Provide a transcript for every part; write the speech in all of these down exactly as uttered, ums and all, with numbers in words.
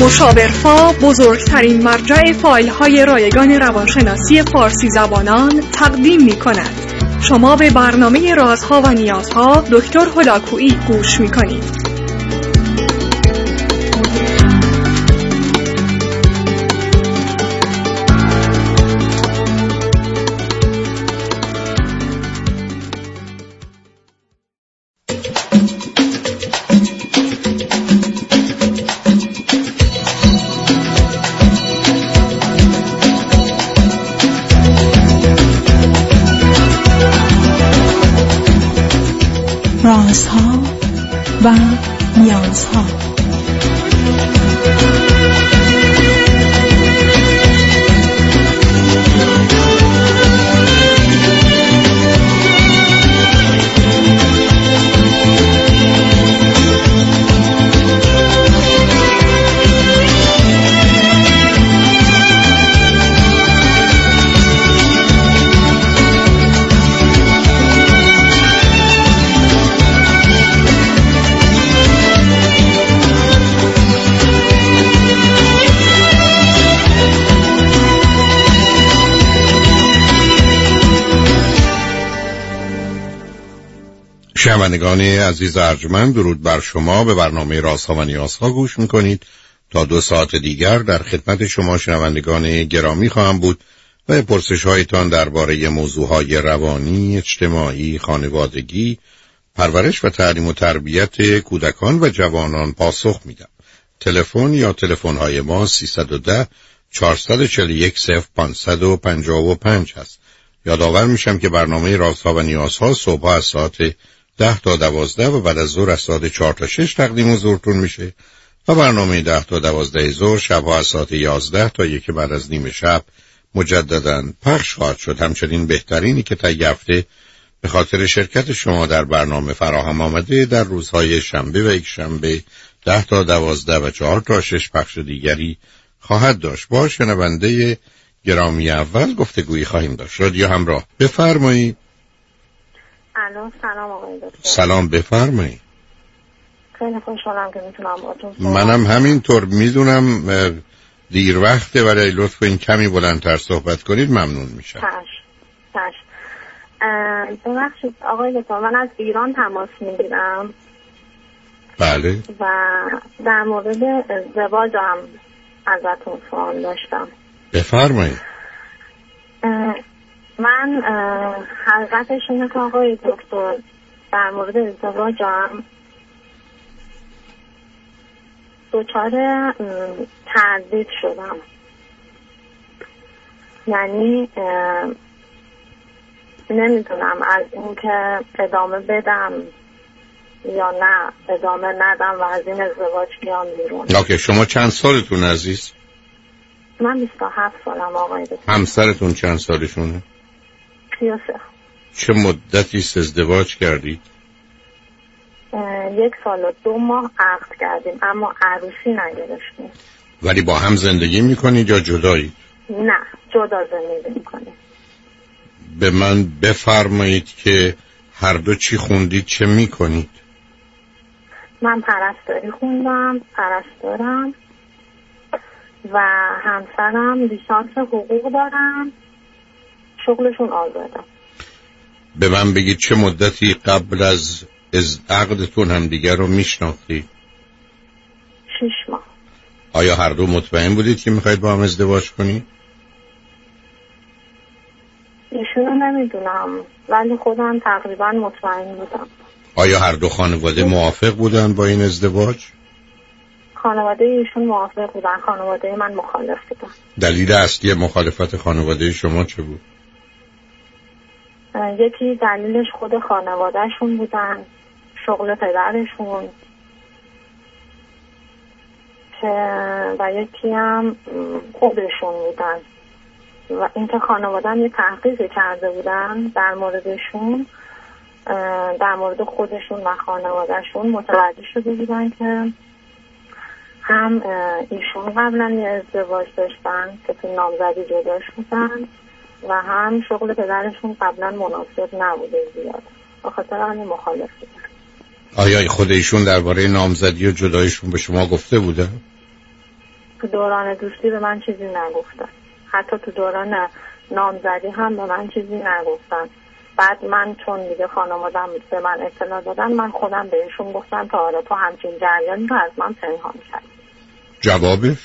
مشاورفا بزرگترین مرجع فایل های رایگان روانشناسی فارسی زبانان تقدیم می کند. شما به برنامه رازها و نیازها دکتر هلاکویی گوش می کنید. رازها و نیازها. شنوندگان عزیز ارجمند، درود بر شما. به برنامه رازها و نیازها گوش میکنید. تا دو ساعت دیگر در خدمت شما شنوندگان گرامی خواهم بود و پرسش هایتان درباره موضوعهای روانی، اجتماعی، خانوادگی، پرورش و تعلیم و تربیت کودکان و جوانان پاسخ میدم. تلفن یا تلفن های ما سیصد و ده چهارصد و چهل و یک صفر پانصد و پنجاه و پنج هست. یادآور میشم که برنامه رازها و نیازها صبح از ساعت ده تا دوازده و بعد از ظهر از ساعت چهار تا شش تقدیم حضورتون میشه و برنامه ده تا دوازده ظهر شبها از ساعت یازده تا یک بعد از نیم شب مجدداً پخش خواهد شد. همچنین بهترینی که طی هفته به خاطر شرکت شما در برنامه فراهم آمده در روزهای شنبه و یک شنبه ده تا دوازده و چهار تا شش پخش دیگری خواهد داشت. با شنونده گرامی اول گفتگویی خواهیم داشت. رادیو همراه، بفرمایید. الو، سلام آقای دکتر. سلام، بفرمایید. خیلی خوشحالم که میتونم باهاتون. منم همینطور. میدونم دیر وقته ولی لطف کنید کمی بلندتر صحبت کنید ممنون میشم. چشم چشم. ببخشید آقای دکتر، من از ایران تماس میگیرم. بله. و در مورد ازدواجم ازتون سوال داشتم. بفرمایید. من حقیقتش اینه که آقای دکتر در مورد ازدواجم دچار تردید شدم. یعنی نمیدونم از این که ادامه بدم یا نه ادامه ندم و از این ازدواج بیام بیرون. اوکی، شما چند سالتون عزیز؟ من بیست و هفت سالم آقای دکتر. همسرتون چند سالشونه؟ سی و سه. چه مدتی ازدواج کردید؟ یک سال و دو ماه عقد کردیم اما عروسی نگرفتیم. ولی با هم زندگی میکنید یا جدایید؟ نه، جدا زندگی میکنیم. به من بفرمایید که هر دو چی خوندید، چه میکنید؟ من پرستاری خوندم، پرستارم و همسرم لیسانس حقوق دارم، شغلشون آزاده. به من بگید چه مدتی قبل از از عقدتون هم دیگر رو میشناختید؟ شش ماه. آیا هر دو مطمئن بودید که میخواید با هم ازدواج کنید؟ ایشونو نمیدونم ولی خودم تقریبا مطمئن بودم. آیا هر دو خانواده موافق بودن با این ازدواج؟ خانواده ایشون موافق بودن، خانواده من مخالف بودن. دلیل اصلی مخالفت خانواده شما چه بود؟ یکی دلیلش خود خانوادهشون بودن، شغل پدرشون، و یکی هم خودشون بودن و اینکه خانواده هم یه تحقیقی کرده بودن در موردشون، در مورد خودشون و خانوادهشون متوجه شده بودن که هم ایشون قبلا یه ازدواج داشتن که تو نامزدی جدا شدن و هم شغل پدرشون قبلا مناسب نبوده زیاد، به خاطر همین مخالف بودن. آیا خود ایشون درباره نامزدی و جدایشون به شما گفته بودن؟ تو دوران دوستی به من چیزی نگفتن، حتی تو دوران نامزدی هم به من چیزی نگفتن. بعد من چون دیگه خانوادم به من اطلاع دادن، من خودم بهشون گفتم تا حالا تو همچین جریانی رو از من پنهان کردی. جوابش؟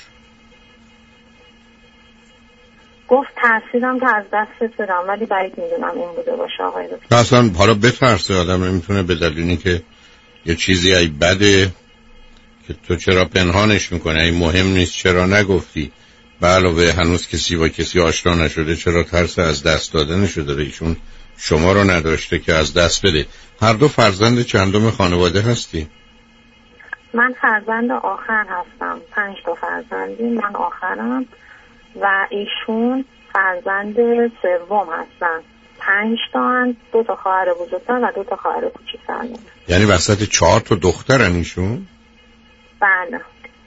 گفت ترسیدم که از دستت برم، ولی بعید میدونم این بوده باشه آقای دکتر. اصلا حالا بترسه آدم نمیتونه به دلیلی که یه چیزی ای بده که تو چرا پنهانش میکنه، این مهم نیست چرا نگفتی، به علاوه هنوز کسی با کسی آشنا نشده چرا ترس از دست دادنشو داره؟ ایشون شما رو نداشته که از دست بده. هر دو فرزند چندم خانواده هستی؟ من فرزند آخر هستم، پنج تا فرزندی، من آخرم و ایشون فرزند سوم هستن. پنج تا هستن، دو تا خواهر بزرگتر و دو تا خواهر کوچیک‌تر. یعنی وسط چهار تا دخترن ایشون؟ بله.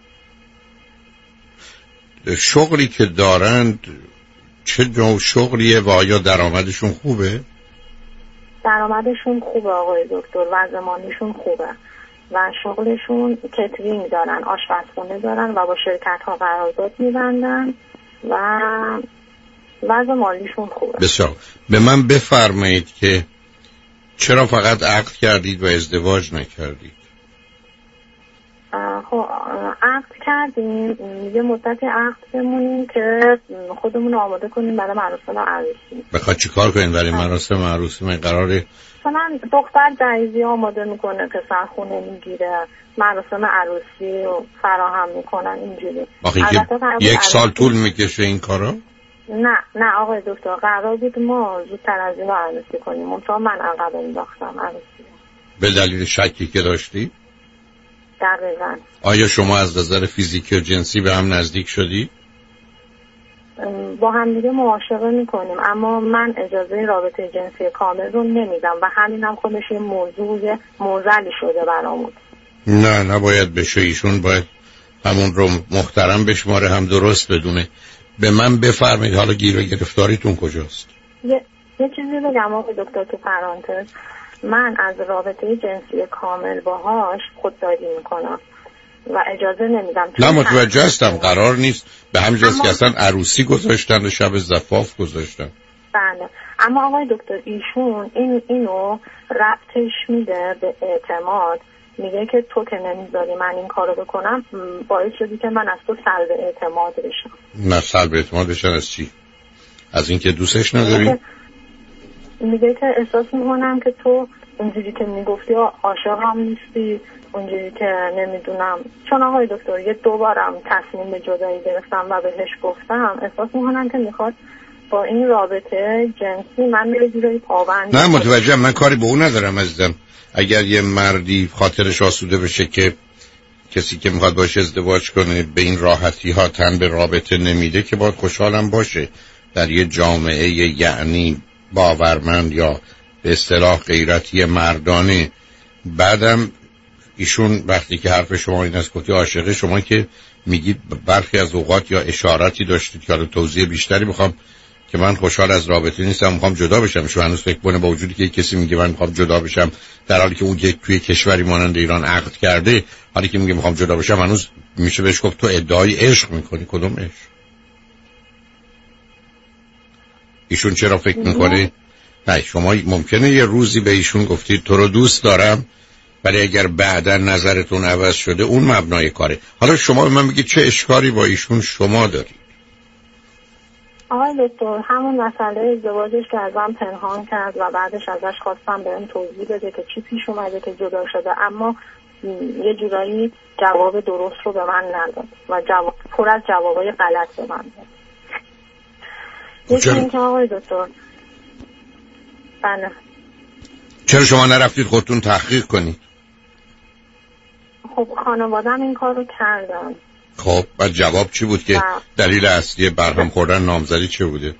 شغلی که دارند چه نوع شغلیه و آیا درآمدشون خوبه؟ درآمدشون خوبه آقای دکتر، وضع مالیشون خوبه و شغلشون کترینگ دارن، آشپزخونه دارن و با شرکت ها قرارداد می‌بندن و وضع مالیشون خوبه. بسیار. به من بفرمایید که چرا فقط عقد کردید و ازدواج نکردید؟ خب عقد کردیم، یه مدتی عقد بمونیم که خودمون آماده کنیم برای مراسم عروسی. بخواد چی کار کنیم برای مراسم عروسی؟ من قراره مثلا دختر جهیزی آماده میکنه، پسر خونه میگیره، مراسم عروسی رو فراهم میکنن اینجوری. آخه یک سال طول میکشه این کارا؟ نه نه آقای دکتر، قرار بود ما زودتر از این رو عروسی کنیم، منطقه من عقب انداختم عروسی. به دلیل شکی که داشتی؟ دقیقاً. آیا شما از نظر فیزیکی و جنسی به هم نزدیک شدی؟ با هم دیگه معاشقه میکنیم، اما من اجازه رابطه جنسی کامل رو نمیدم و همین هم خودش یه موضوع موزلی شده برامون. نه نباید بشه، ایشون باید همون رو محترم بشماره، هم درست بدونه. به من بفرمایید حالا گیر و گرفتاریتون کجاست؟ یه, یه چیزی بگم آقای دکتر تو پرانتز، من از رابطه جنسی کامل باهاش خودداری میکنم و اجازه نمیدم. نه متوجه هستم، قرار نیست به همین جاست که اصلا عروسی گذاشتن و شب زفاف گذاشتن. بله، اما آقای دکتر ایشون این اینو ربطش میده به اعتماد، میگه که تو که نمیذاری من این کارو بکنم باعث شدی که من از تو سلب اعتماد بشم. نه سلب اعتماد بشن از چی؟ از اینکه دوستش نداری؟ میگه که احساس میکنم که تو اونجوری که میگفتی عاشقم نیستی، اونجوری که نمیدونم. چون آقای دکتر یه دوبارم تصمیم به جدایی گرفتم و بهش گفتم، احساس میکنم که میخواد با این رابطه جنسی من یه جوری پابند. نه متوجهم، من کاری به اون ندارم عزیزم. اگر یه مردی خاطرش آسوده بشه که کسی که میخواد باشه ازدواج کنه به این راحتی ها تن به رابطه نمیده، که باید خوشحالم باشه. در یه جامعه یعنی باورمند یا به اصطلاح غیرتی مردانه. بعدم ایشون وقتی که حرف شما این است گفتی عاشقه، شما که میگید برخی از اوقات یا اشاراتی داشتید که حالا توضیح بیشتری میخوام که من خوشحال از رابطه نیستم، میخوام جدا بشم. شما هنوز فکر کنه با وجودی که کسی میگه من میخوام جدا بشم، در حالی که اون یک توی کشوری مانند ایران عقد کرده، حالی که میگه میخوام جدا بشم، هنوز میشه بهش گفت تو ادعای عشق میکنی. کدوم عشق؟ ایشون چرا فکر میکنه؟ نه شما ممکنه یه روزی به ایشون گفتید تو رو دوست دارم، ولی اگر بعدا نظرتون عوض شده اون مبنای کاره. حالا شما به من بگید چه اشکالی با ایشون شما دارید؟ آقای دکتر همون مسئله ازدواجش که از من پنهان کرد و بعدش ازش خواستم بهم توضیح بده که چی پیش اومده که جدا شده، اما یه جورایی جواب درست رو به من نداد و جواب پر از جوابای غلط به من داد. یکی اینکه آقای دکتر بله، چرا شما نرفتید خودتون تحقیق کنید؟ خب خانوادم این کار رو کردن. خب بعد جواب چی بود که دلیل اصلی برهم خوردن نامزدی چه بوده؟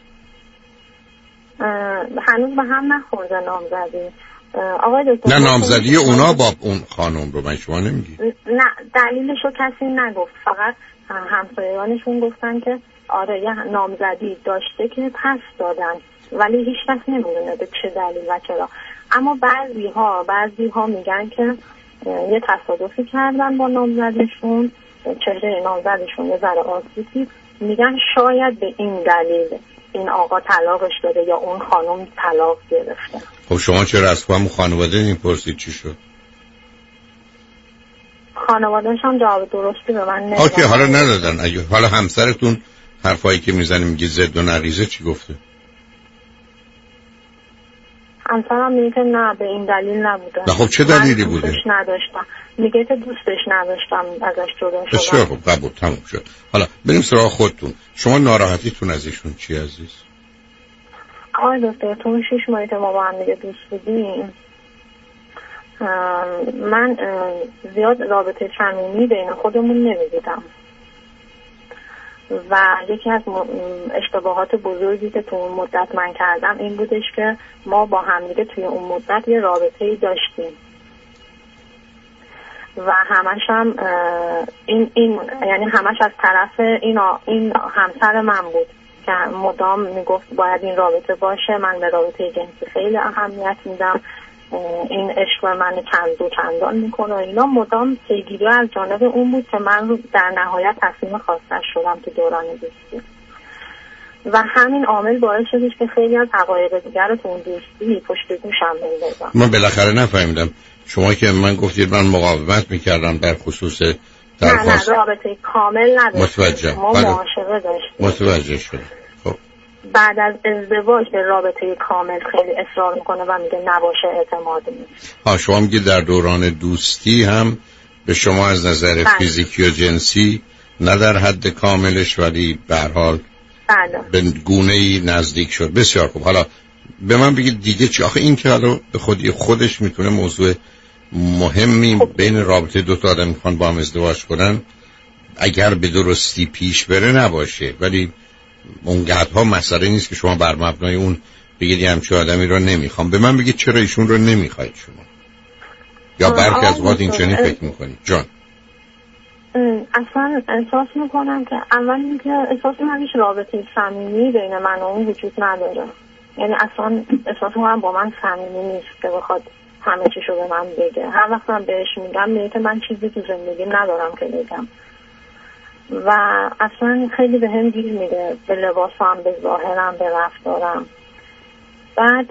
هنوز به هم نخورده نامزدی آقای دکتر. نه نامزدی اونا با اون خانم رو من شما نمیگی؟ نه دلیلش رو کسی نگفت، فقط همسایگانشون گفتن که آره یه نامزدی داشته که پس دادن، ولی هیچ کس نمیدونه به چه دلیل و چرا. اما بعضی ها بعضی ها میگن که یه تصادفی کردن با نامزدیشون چهره نامزدشون یه ذره آسیب دید، میگن شاید به این دلیل این آقا طلاقش داده یا اون خانم طلاق گرفته. خب شما چرا از همون خانواده نمیپرسید چی شد؟ خانواده‌اش هم جواب درستی به من ندادن. اوکی، حالا ندادن. اگه حالا همسرتون حرفایی که میزنه میگه زد و نقیزه چی گفته؟ همسرم میگه که نه به این دلیل نبوده. نه خب چه دلیلی بوده؟ دوستش نداشتم. میگه که دوستش نداشتم ازش جدا شدم. بسیار خب، قبول، تموم شد. حالا بریم سراغ خودتون. شما ناراحتیتون از ایشون چی عزیز؟ آقای دکتر، تو شش ماهی که ما با هم دیگه دوست بودیم، من زیاد رابطه صمیمی بین خودمون نمیدیدم و یکی از اشتباهات بزرگی که تو اون مدت من کردم این بودش که ما با همدیگه توی اون مدت یه رابطه‌ای داشتیم و همش هم این این یعنی همش از طرف این این همسر من بود که مدام میگفت باید این رابطه باشه. من به رابطه جنسی خیلی اهمیت میدم، این عشق من چند دو چندان میکنه. اینا مدام پیگیری از جانب اون بود که من رو در نهایت تصمیم خواستش شدم تو دوران دوستی و همین عامل باعث شدش که خیلی از حقایق دیگر رو تو اون دوستی پشت گوشم بندازم. من بالاخره نفهمیدم شما که من گفتید من مقاومت میکردم در خصوص درخواست. نه نه رابطه کامل نداشتیم. متوجه. ما معاشقه داشتیم. متوجه شدم. خب بعد از ازدواج به رابطه کامل خیلی اصرار میکنه و میگه نباشه اعتماد نیست. ها شما میگه در دوران دوستی هم به شما از نظر بله. فیزیکی و جنسی نه در حد کاملش ولی به هر حال بله. به گونه‌ای نزدیک شد. بسیار خوب. حالا به من بگید دیگه چی؟ آخه این که حالا به خودی خودش میتونه موضوع مهمی خب. بین رابطه دو تا آدم میخوان با هم ازدواج کنن اگر به درستی پیش بره نباشه، ولی اونقدرها مسئله نیست که شما بر مبنای اون بگید همچه آدمی رو نمیخوام. به من بگید چرا ایشون رو نمیخواید شما یا برخی از وقت این چنین فکر میکنید؟ جان اصلا احساس میکنم که اول اینکه احساس میکنم هیچ رابطه صمیمی بین من و اون وجود نداره، یعنی اصلا احساس میکنم با من صمیمی نیست که بخواد همه چیشو به من بگه. هر وقت من بهش میگم میگه که من چیزی تو زندگیم ندارم که بگم و اصلا خیلی به هم گیر میده، به لباسم، به ظاهرم، به رفتارم. بعد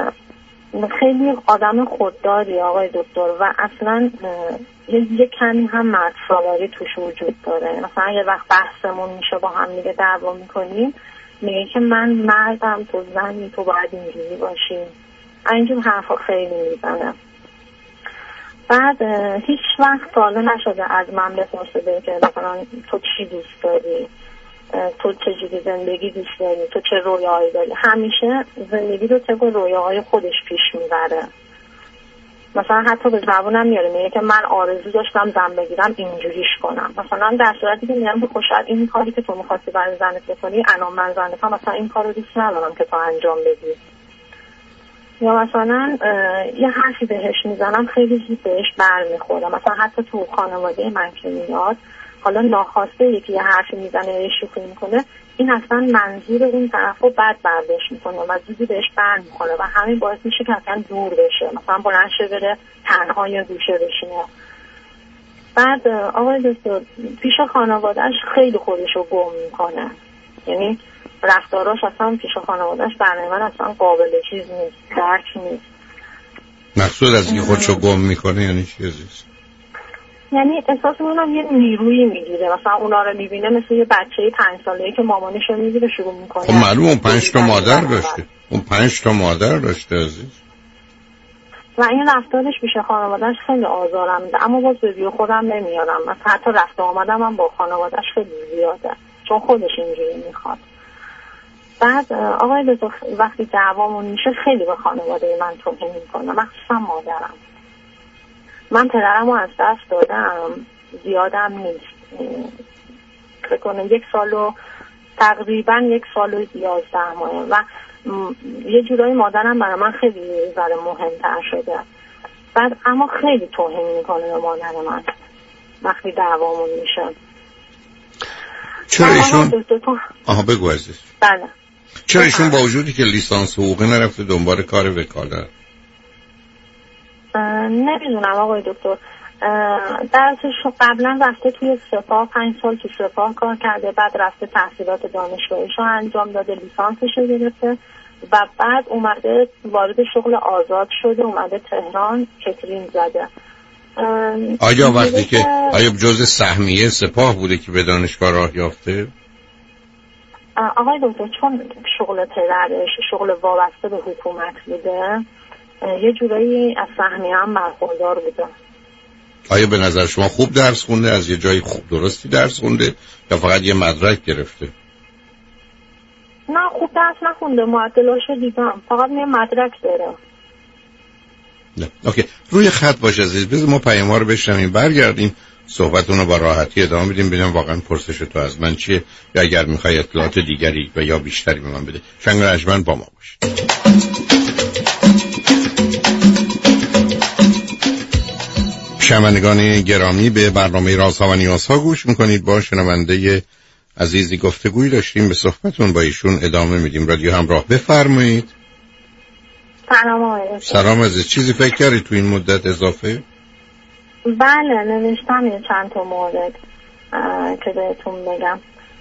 خیلی آدم خودداری آقای دکتر و اصلا یه کمی هم مرد سالاری توش وجود داره. مثلا یه وقت بحثمون میشه با هم دیگه دعوا میکنیم میگه که من مردم تو زنی تو باید اینجوری باشی، اینجور حرفا خیلی میزنه. بعد هیچ وقت ساله نشده از من بپرسه که مثلا تو چی دوست داری، تو چه جوری زندگی دوست داری، تو چه رویاهایی داری. همیشه زندگی رو طبق رویاهای خودش پیش میبره. مثلا حتی به زبونم میاره میگه که من آرزو داشتم زن بگیرم اینجوریش کنم، مثلا در صورتی که میگم که شاید این کاری که تو می‌خواستی برای زنت بکنی الان من زنتم مثلا این کارو دوست ندارم که تو انجام بدی. یا مثلا یه حرفی بهش میزنم خیلی زود بهش برمیخوره. مثلا حتی تو خانواده من که میاد حالا ناخواسته یکی یه حرفی میزنه یا یه شوخی میکنه این اصلا منظور اون طرف رو بد برداشت میکنه و زودی بهش برمیخوره و همین باعث میشه که اصلا دور بشه، مثلا بلند شه بره تنها یا گوشه بشینه. بعد آقای دکتر پیش خانوادهش خیلی خودشو گم میکنه، یعنی رفتاراش اصلا پیش خانوادهش برای من اصلا قابل چیز نیست، درک نیست. مقصود از اینکه خودشو گم میکنه یعنی چی عزیز؟ یعنی احساس میکنم یه نیرویی میگیره، مثلا اونا رو میبینه مثل یه بچه پنج ساله‌ای که مامانش رو میگیره شروع میکنه. خب معلوم اون پنج تا مادر داشته، اون پنج تا مادر داشته عزیز. و این رفتارش پیش خانوادهش خیلی آزارم میده، اما باز به ویو خودم نمیارم. مثلا حتی رفت آمدم هم با خانوادهش خیلی زیاده چون خودش اینجوری میخواد. بعد آقای دکتر وقتی دعوامون میشه خیلی به خانواده من توهین میکنه، مخصوصا مادرم. من پدرم رو از دست دادم، زیادم نیست، فکر کنم یک سال و تقریبا یک سال و یازده ماه و یه جورایی مادرم برای من خیلی ذره مهمتر شده. بعد اما خیلی توهین میکنه به مادر من وقتی دعوامون میشه. چرا ایشون آها بگو عزیز. بله چرا ایشون با وجودی که لیسانس حقوقی نرفته دنبال کار وکالت؟ نمیدونم آقای دکتر، درسش قبلا رفته توی سپاه، پنج سال تو سپاه کار کرده، بعد رفته تحصیلات دانشگاهیش رو انجام داده، لیسانسش رو گرفته و بعد اومده وارد شغل آزاد شده، اومده تهران کترین زده. آیا وقتی که آیا جزء سهمیه سپاه بوده که به دانشگاه راه یافته؟ آقای دکتر چون شغل پدرش شغل وابسته به حکومت بوده، یه جورایی از سهمیه هم برخوردار بوده. آیا به نظر شما خوب درس خونده، از یه جای خوب درستی درس خونده یا فقط یه مدرک گرفته؟ نه خوب درس نخونده، معدلاشو دیدم، فقط یه مدرک داره. نه اوکی، روی خط باش عزیز، بذار ما پیام‌ها رو بشنویم برگردیم صحبتون رو با راحتی ادامه بدیم، ببینم واقعا پرسش تو از من چیه یا اگر میخوای اطلاعات دیگری و یا بیشتری به من بده. شنگ رجمن با ما باش. شنوندگان گرامی به برنامه رازها و نیازها گوش میکنید. با شنونده عزیزی گفتگویی داشتیم، به صحبتون با ایشون ادامه میدیم. رادیو همراه، بفرمایید. سلام آقای. سلام عزیز، چیزی فکر کردی تو این مدت اضافه؟ بله نوشتم یه چند تا مورد که بهتون بگم.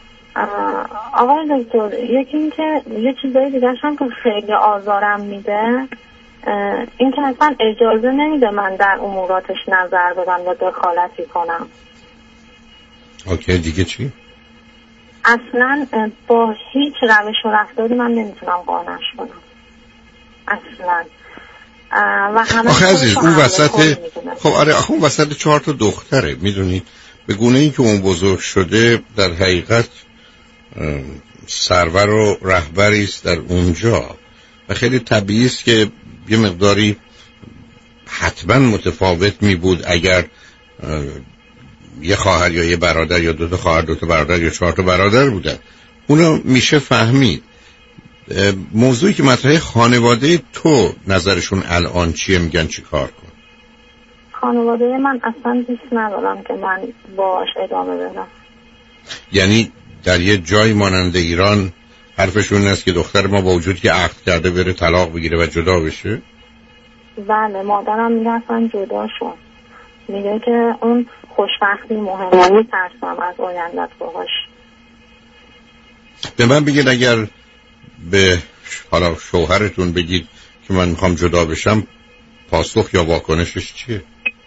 آقای دکتر، یکی این که یه چیزایی دیگه هم که خیلی آزارم میده، این که اصلا اجازه نمیده من در اموراتش نظر بدم و دخالتی کنم. اوکی، دیگه چی؟ اصلا با هیچ روش و رفتاری من نمیتونم قانعش کنم اصلا. و همه آخه عزیز اون وسط، خب آره آخه اون وسط چهار تا دختره، میدونید به گونه ای که اون بزرگ شده در حقیقت سرور و رهبری است در اونجا و خیلی طبیعی است که یه مقداری حتما متفاوت می بود اگر یه خواهر یا یه برادر یا دو تا خواهر دو تا برادر یا چهار تا برادر بودن. اونو میشه فهمید. موضوعی که مطرحه خانواده تو نظرشون الان چیه، میگن چی کار کن؟ خانواده من اصلا دوست ندارم که من باش ادامه بدم. یعنی در یه جای مانند ایران حرفشون است که دختر ما با وجود که عقد کرده بره طلاق بگیره و جدا بشه؟ بله، مادرم میگه اصلا جدا شد، میگه که اون خوشبختی مهمه، میترسم از آیندت باهاش. به من بگید اگر به حالا شوهرتون بگید که من میخوام جدا بشم، پاسخ یا واکنشش چیه؟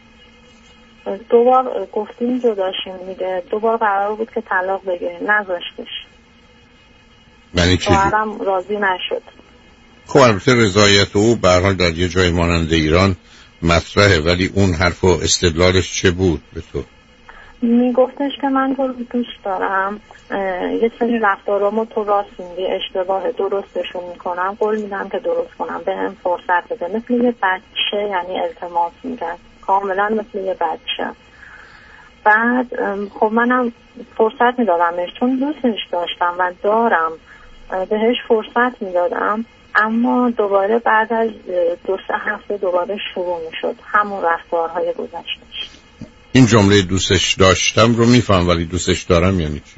دو بار گفتیم جداشیم، میگه دو بار قرار بود که طلاق بگیریم، نذاشتش. یعنی چی؟ شوهرم راضی نشد. خب البته رضایت او به هر حال در یه جای مانند ایران مطرحه، ولی اون حرف و استدلالش چه بود به تو؟ میگفتش که من تو دوست دارم، یه سری رفتارامو تو راست میگی اشتباه، درستشون میکنم، قول میدم که درست کنم، به هم فرصت بده. مثل یه بچه، یعنی التماس میکرد کاملا مثل یه بچه. بعد خب منم فرصت میدادمش چون دوستش داشتم و دارم، بهش فرصت میدادم، اما دوباره بعد از دو سه هفته دوباره شروع میشد همون رفتارهای گذشته‌اش. این جمله دوستش داشتم رو میفهم، ولی دوستش دارم یعنی چی؟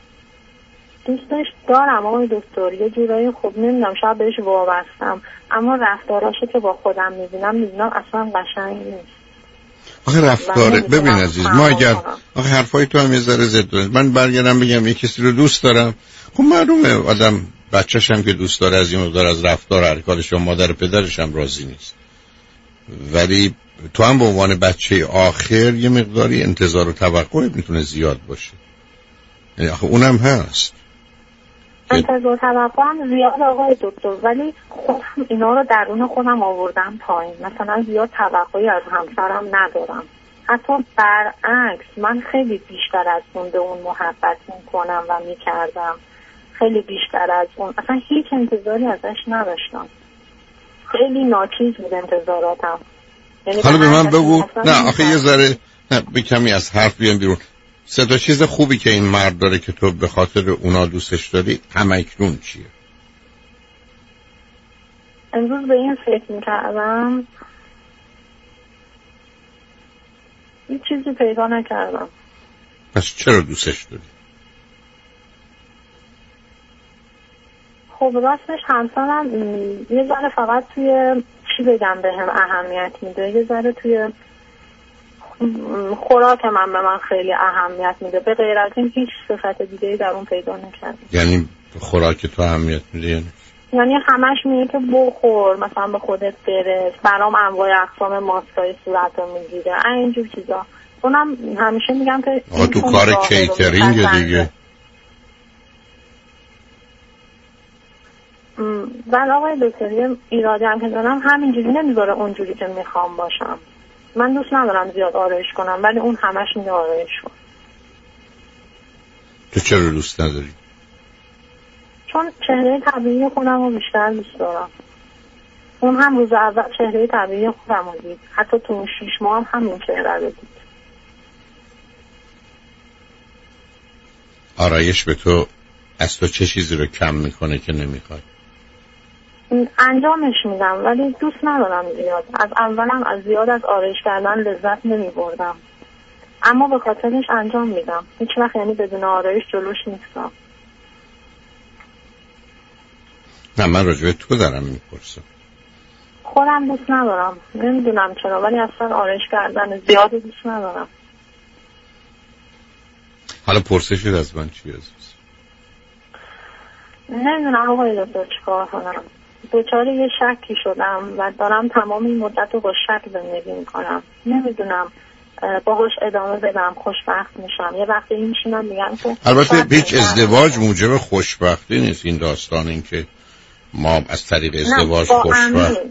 دوستش دارم آقای دکتر، یه جورایی خب نمیدونم شاید بهش وابستم، اما رفتاراشو که با خودم میبینم میبینم اصلا قشنگ نیست. آخه رفتاره ببین عزیز، ما اگر آخه حرفای تو هم یه ذره ضد من برگردم بگم یه کسی رو دوست دارم، خب معلومه آدم بچه‌ش هم که دوست داره از این مقدار از رفتار حرکاتش و مادر پدرش هم راضی نیست، ولی تو هم به عنوان بچه آخر یه مقداری انتظار و توقع میتونه زیاد باشه. یعنی آخه اونم هست انتظار توقع هم زیاد آقای دکتر، ولی خودم اینا رو درون خودم آوردم پایین. مثلا زیاد توقعی از همسرم ندارم، حتی برعکس من خیلی بیشتر از اون به اون محبت میکنم و میکردم، خیلی بیشتر از اون، اصلا هیچ انتظاری ازش نداشتم، خیلی ناچیز بود انتظاراتم. یعنی حالا به من بگو، نه آخه یه ذره به کمی از حرف بیان بیرون، سه تا چیز خوبی که این مرد داره که تو به خاطر اونا دوستش داری همکنون چیه؟ امروز به این فکر میکردم، هیچ چیزی پیدا نکردم. پس چرا دوستش داری؟ خب راستش همسرم یه ذره فقط توی چی بگم به هم اهمیت میده، یه ذره توی خوراک من به من خیلی اهمیت میده، به غیر از این هیچ صفت دیگه‌ای در اون پیدا نکردم. یعنی خوراک تو اهمیت میده؟ یعنی یعنی همش میگه که بخور، مثلا به خودت برس، برام انواع اقسام ماسکای صورتو میگیره، اینجور چیزا. اونم همیشه میگم که آقا تو کار کیترینگ دیگه. بله آقای دکتر، یه ایرادی هم که دارم همینجوری نمیذاره اونجوری که میخوام باشم. من دوست ندارم زیاد آرایش کنم ولی اون همش میگه آرایش کن. تو چرا دوست نداری؟ چون چهره طبیعی خودم رو بیشتر دوست دارم. اون هم روز اول چهره طبیعی خودم رو دید، حتی تو اون شیش ماه هم همین چهره رو دید. آرایش به تو از تو چه چیزی رو کم میکنه که نمیخوای؟ انجامش میدم ولی دوست ندارم زیاد. از اولم از زیاد از آرایش کردن لذت نمیبردم، اما به خاطرش انجام میدم. هیچ وقت یعنی بدون آرایش جلوش نیستم. نه من راجع تو دارم میپرسم. خودم دوست ندارم، نمیدونم چرا، ولی اصلا آرایش کردن زیاد دوست ندارم. حالا پرسشت از من چی عزیز؟ نمیدونم آقای دکتر چیکار کنم. دوچار یه شکی شدم و دارم تمام این مدت رو با شک زندگی میکنم. نمیدونم باهاش ادامه بدم خوشبخت میشم، یه وقتی میشینم میگم که البته هیچ ازدواج موجب خوشبختی نیست. این داستان این که ما از طریق ازدواج خوشبخت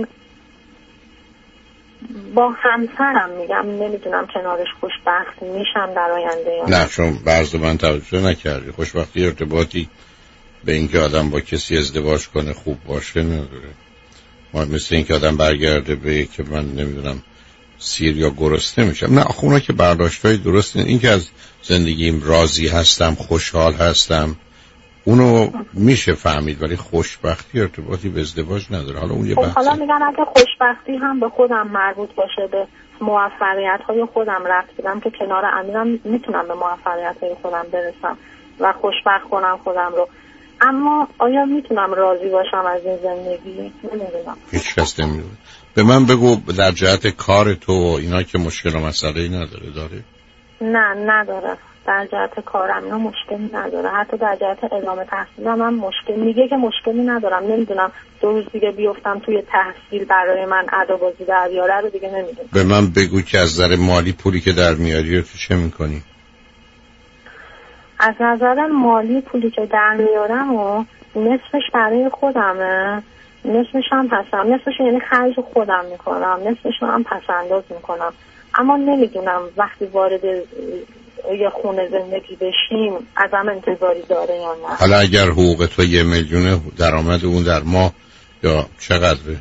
با همسرم میگم نمیدونم کنارش خوشبخت میشم در آینده یا نه. چون بعضی من توجه نکردی خوشبختی ارتباطی به اینکه آدم با کسی ازدواج کنه خوب باشه نداره. ما مثل اینکه آدم برگرده به که من نمیدونم سیر یا گرسنه میشم. نه آخه اونا که برداشتای درست این که از زندگیم راضی هستم خوشحال هستم اونو میشه فهمید، ولی خوشبختی ارتباطی به ازدواج نداره. حالا اون یه بحثه. حالا میگن اگه خوشبختی هم به خودم مربوط باشه، به موفقیت های خودم رفت بدم که کنار امیرم میتونم به موفقیت های خودم برسم و خوشبخت کنم خودم رو، اما آیا میتونم راضی باشم از این زندگی؟ نمیدونم. هیچ کس نمیدونه. به من بگو در جهت کار تو و اینا که مشکل و مسئله‌ای نداره داره؟ نه نداره. در جهت کارم اینا مشکلی نداره، حتی در جهت ادامه تحصیلم هم مشکل میگه که مشکلی ندارم. نمیدونم دو روز دیگه بیفتم توی تحصیل برای من ادا بازی در بیاره رو دیگه نمیدونم. به من بگو که از نظر مالی پولی که در میاری رو تو چه میکنی؟ از نظر مالی پولی که در میارم و نصفش برای خودمه، نصفش هم پسند، نصفش یعنی خرج خودم میکنم، نصفش هم پسنداز میکنم. اما نمیدونم وقتی وارد یه خونه زندگی بشیم ازم انتظاری داره یا نه. حالا اگر حقوق تو یه میلیونه درآمد اون در ماه یا چقدره؟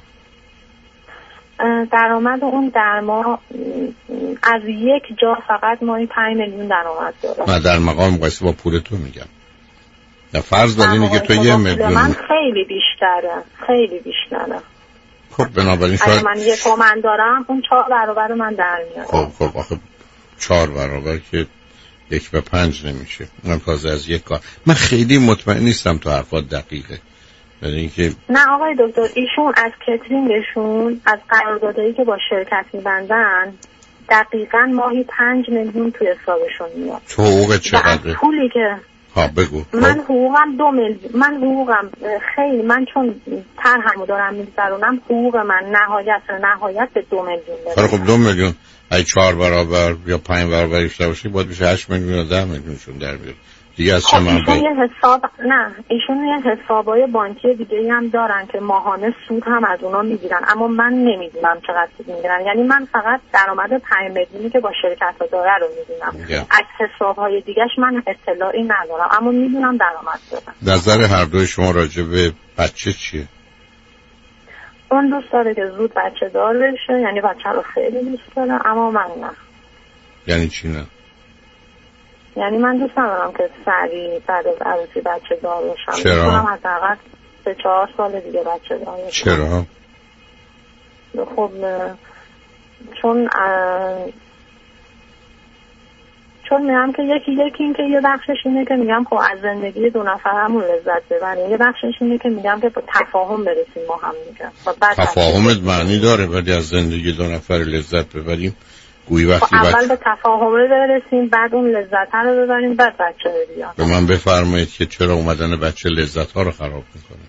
درآمد اون در ماه از یک جا فقط ماهی پنج میلیون درآمد داره. من در مقام مقایسه با پول تو میگم. نه فرض داری میگه تو یه میلیون. من خیلی بیشتره، خیلی بیشتره. خب بنابراین شاید من یه تومن دارم اون چهار برابر من در میاد. خب خب آخه چهار برابر که یک به پنج نمیشه. من تازه از یک کار. من خیلی مطمئن نیستم تو حرفات دقیقه. یعنی که نه آقای دکتر ایشون از کترینگشون از قراردادایی که با شرکت میبندن دقیقاً ماهی پنج میلیون توی حسابشون میاد. تو حقوق چقدره؟ پولی که ها بگو. من حقوقم دو میلیون. من حقوقم خیلی، من چون طرحمو دارم میگذرونم حقوق من نهایت نهایت به دو میلیون میاد. خب دو میلیون ای چهار برابر یا پنج برابر بیشتر باشه باید بشه هشت میلیون یا ده میلیونشون در بیاد دیگه. از چه منبعی؟ ایشون یه حساب نه ایشون یه حسابای بانکی دیگه هم دارن که ماهانه سود هم از اونا میگیرن، اما من نمیدونم چقدر سود میگیرن. یعنی من فقط درآمد پنج میلیونی که با شرکت ها داره رو میدونم. yeah. از حسابهای دیگهش من اطلاعی ندارم، اما میدونم درآمد دارن. نظر هر دوی شما راجع به بچه چیه؟ اون دوست داره که زود بچه دار بشه، یعنی بچه رو خیلی دوست داره، اما من نه. یعنی چی نه؟ یعنی من دوست ندارم که سریع بعد از عروسی بچه دار بشم. چرا؟ می‌خوام حداقل سه چهار سال دیگه بچه دار بشم. چرا؟ خب چون چون میگم که یکی یکی این که یه بخشش اینه که میگم خب از زندگی دو نفرمون لذت ببریم، یه بخشش اینه که میگم که با تفاهم برسیم ما هم میگم. تفاهمت معنی داره ولی از زندگی دو نفر لذت ببریم گویی وقتی اول بچه... به تفاهمه برسیم، بعد اون لذت ها رو ببریم، بعد بچه رو بیان. به من بفرمایید که چرا اومدن بچه لذت ها رو خراب میکنه؟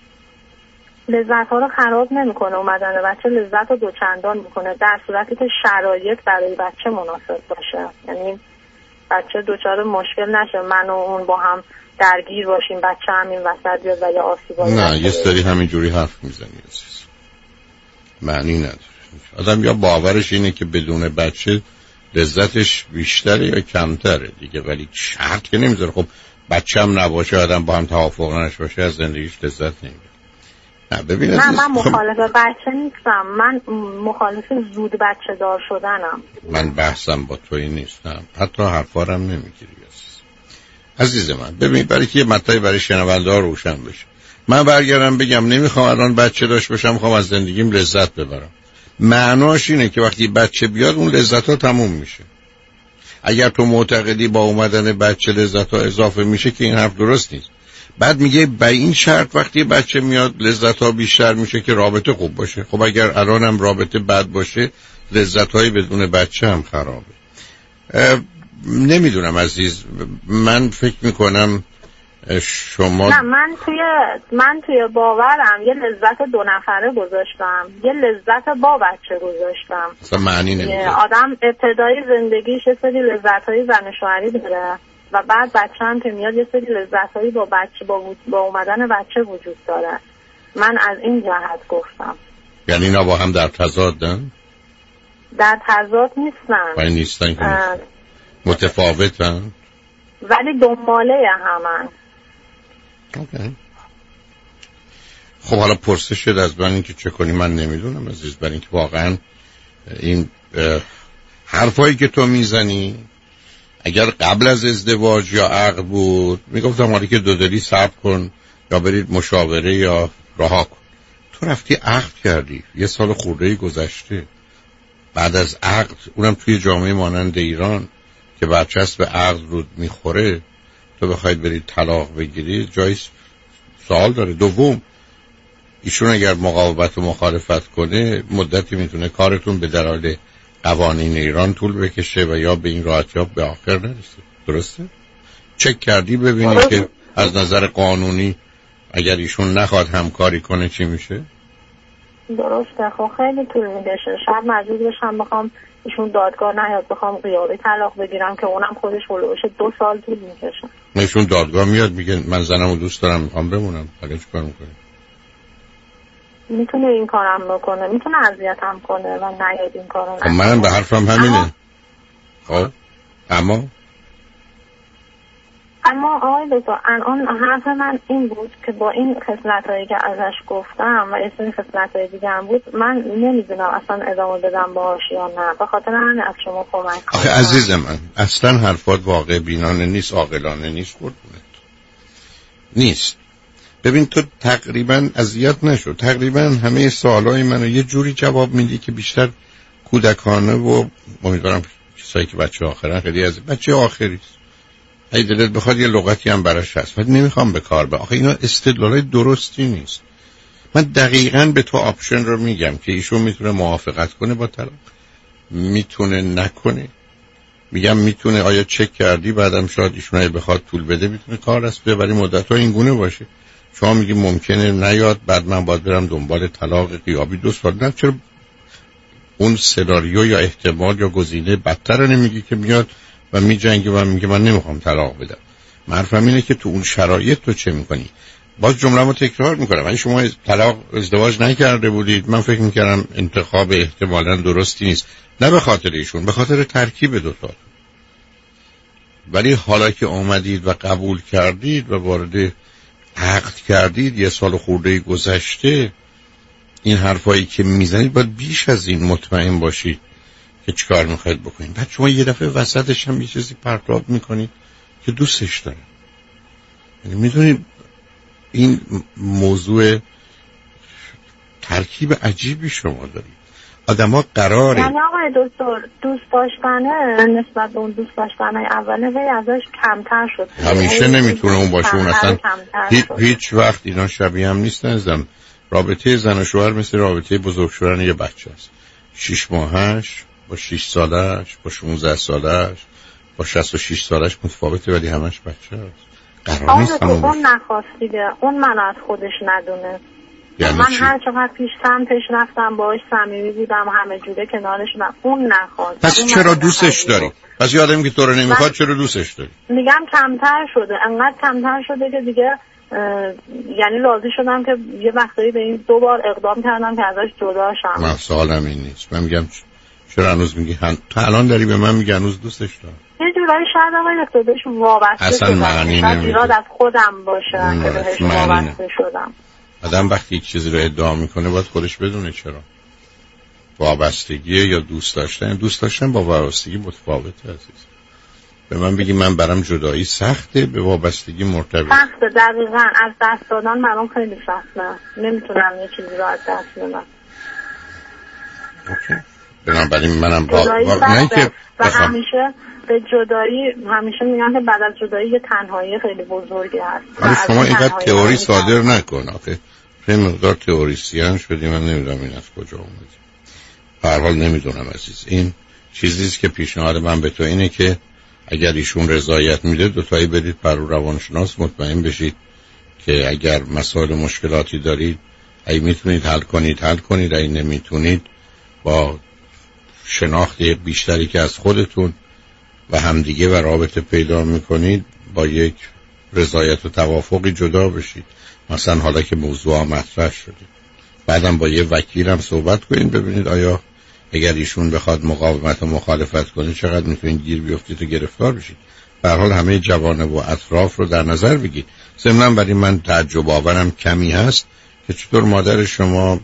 لذت ها رو خراب نمیکنه، اومدن بچه لذت رو دوچندان میکنه در صورتی که شرایط برای بچه مناسب باشه. یعنی بچه دوچار مشکل نشه، من و اون با هم درگیر باشیم، بچه هم این وسط بیاد و یا آسیب. نه یه سری همینجوری حرف میزنی عزیز، معنی نداره. آدم یا باورش اینه که بدون بچه لذتش بیشتره یا کمتره دیگه، ولی شرط که نمیذاره. خب بچه هم نباشه، آدم با هم توافق نشه باشه، از زندگیش لذت نمیبره. نه ببین نه من مخالف بچه نیستم، من مخالف زود بچه دار شدنم. من بحثم با تویی نیستم، حتی حرفارم نمیگیری عزیز. عزیز من ببین، برای که یه مطلبی برای شنونده‌ها روشن بشه، من برگردم بگم نمیخوام الان بچه داشت باشم، میخوام از زندگیم لذت ببرم، معناش اینه که وقتی بچه بیاد اون لذت ها تموم میشه. اگر تو معتقدی با اومدن بچه لذت ها اضافه میشه که این حرف درست نیست. بعد میگه به این شرط وقتی بچه میاد لذت ها بیشتر میشه که رابطه خوب باشه. خب اگر الانم رابطه بد باشه، لذت های بدون بچه هم خرابه. نمیدونم عزیز، من فکر میکنم شما نه من توی من توی باورم یه لذت دو نفره گذاشتم، یه لذت با بچه گذاشتم. اصلا معنی نمیده. آدم ابتدای زندگیش یه سری لذت‌های زن و شوهری داره و بعد بچه هم که میاد یه سری لذت‌هایی با بچه با, با اومدن بچه وجود داره. من از این جهت گفتم. یعنی اینا با هم در تضادن؟ در تضاد نیستن. ولی نیستن که نیستن. متفاوتن؟ ولی دنباله همن. اوکی. خب حالا پرسش شد از من اینکه چه کنی، من نمیدونم عزیز، برای اینکه واقعا این حرفایی که تو میزنی اگر قبل از ازدواج یا عقد بود میگفتم حالا که دودلی صبر کن یا برید مشاوره یا رها کن. تو رفتی عقد کردی، یه سال خورده‌ای گذشته، بعد از عقد اونم توی جامعه مانند ایران که برچسب عقد رود میخوره، تو بخواید برید طلاق بگیرید جای سوال داره. دوم ایشون اگر مقاومت و مخالفت کنه مدتی میتونه کارتون به دلایل قوانین ایران طول بکشه و یا به این راحتی ها به آخر نرسه. درسته؟ چک کردی ببینی که از نظر قانونی اگر ایشون نخواد همکاری کنه چی میشه؟ درسته. خب خیلی طول میکشه، شاید مجبور بشم بخوام ایشون دادگاه نیاد بخوام غیابی طلاق بگیرم که اونم خودش هلوش دو سال طول میکشه. ایشون دادگاه میاد میگه من زنمو دوست دارم میخوام بمونم، حالا چیکار میکنه؟ میتونه این کارم بکنه، میتونه اذیتم کنه و نیاد این کارو نکنه. خب منم به حرفم همینه. خب اما اما آقای دکتر الان حرف من این بود که با این خصلت‌هایی که ازش گفتم و این خصلت‌های دیگه هم بود، من نمیدونم اصلا ادامه بدم باهاش یا نه. به خاطر همین از شما کمک کنم. آخه عزیز من اصلا حرفات واقع بینانه نیست، عاقلانه نیست، قربونت نیست. ببین تو تقریبا اذیت نشو، تقریبا همه سوالای منو یه جوری جواب میدی که بیشتر کودکانه و امیدوارم کسایی که بچه آخرن خیلی از بچه آخریست، ای دلت بخواد یه لغتی هم براش هست، ولی نمیخوام به کار به. آخه اینا استدلالای درستی نیست. من دقیقاً به تو آپشن رو میگم که ایشون میتونه موافقت کنه با طلاق، میتونه نکنه. میگم میتونه، آیا چک کردی بعدم شاید ایشون اگه بخواد طول بده میتونه کار راست بره، ولی مدت‌ها این گونه باشه. شما میگی ممکنه نیاد، بعد من باید برم دنبال طلاق غیابی دو سال. نه چرا اون سناریو یا احتمال یا گزینه بدتر رو نمیگی که میاد و میجنگه و میگه من نمیخوام طلاق بدم؟ معرفم اینه که تو اون شرایط تو چه میکنی. باز جمله‌مو تکرار میکنم، اگه شما طلاق ازدواج نکرده بودید من فکر میکردم انتخاب احتمالاً درستی نیست، نه به خاطر ایشون، به خاطر ترکیب دوتا. ولی حالا که اومدید و قبول کردید و وارد عقد کردید، یه سال خورده گذشته، این حرفایی که میزنید باید بیش از این مطمئن باشید که چیکار میخواید بکنید. بعد شما یه دفعه وسطش هم یه چیزی پرتاب میکنید که دوستش داره. یعنی میدونید این موضوع ترکیب عجیبی شما دارید. آدما قراره یعنی آقای دکتر دوست داشتنه نسبت به اون دوست داشتنه اوله وی ازش کمتر شد. همیشه نمیتونه اون باشه، اون اصلا هیچ, هیچ وقت اینا شبیه هم نیستن. رابطه زن و شوهر مثل رابطه بزرگ شدن یه بچه است. شش ماهش با شش سالش، با شانزده سالش، با شصت و شش سالش متفاوته، ولی همش بچه هست. قرار نیست همون اون نخواست دیگه، اون من از خودش ندونه. یعنی من چی؟ هر چقدر پیش سمتش رفتم، باهاش صمیمی بودم، همه جوره کنارش بودم، اون نخواست. پس اون چرا دوستش داری؟ پس یه آدمی که تو رو نمیخواد چرا دوستش داری؟ میگم کمتر شده، انقدر کمتر شده که دیگه یعنی راضی شدم که یه وقتایی به این دو بار اقدام کردم که ازش جدا شم. من سوالم این نیست. من میگم چرا هنوز میگی هن... تو الان داری به من میگی هنوز دوستش دارم؟ یه جورایی شاید آقای دکتر بهش وابسته اصلا معنی نمیده. ایراد از خودم باشه که بهش وابسته شدم. آدم وقتی یک چیزی رو ادعا میکنه باید خودش بدونه چرا. وابستگی یا دوست داشتن، دوست داشتن با وابستگی متفاوته عزیز. به من بگی من برام جدایی سخته، به وابستگی مرتبط. سخته دقیقاً، از دست دادن برام خیلی سخته. نمیتونم یه چیزی رو از دست بدم. اوکی. بنابراین منم با, با... نه که و همیشه به جدایی همیشه میگن که بعد از جدایی یه تنهایی خیلی بزرگی هست. ولی شما اینقدر تئوری صادر نکن. آخه یه مقدار تئوریسین شدی، من نمیدونم این از کجا اومد. به هر حال نمیدونم عزیز. این چیزیست که پیشنهاد من به تو اینه که اگر ایشون رضایت میده دوتایی برید پر روانشناس، مطمئن بشید که اگر مسائل مشکلاتی دارید اگه میتونید حل کنید حل کنید، اگه نمیتونید با شناخت بیشتری که از خودتون و همدیگه و رابطه پیدا میکنید با یک رضایت و توافقی جدا بشید. مثلا حالا که موضوع مطرح شده بعدم با یه وکیل هم صحبت کنید ببینید آیا اگر ایشون بخواد مقاومت و مخالفت کنه چقدر میتونید گیر بیفتید و گرفتار بشید. به هر حال همه جوانب و اطراف رو در نظر بگید. ضمناً برای من تعجب آورم کمی هست که چطور مادر شما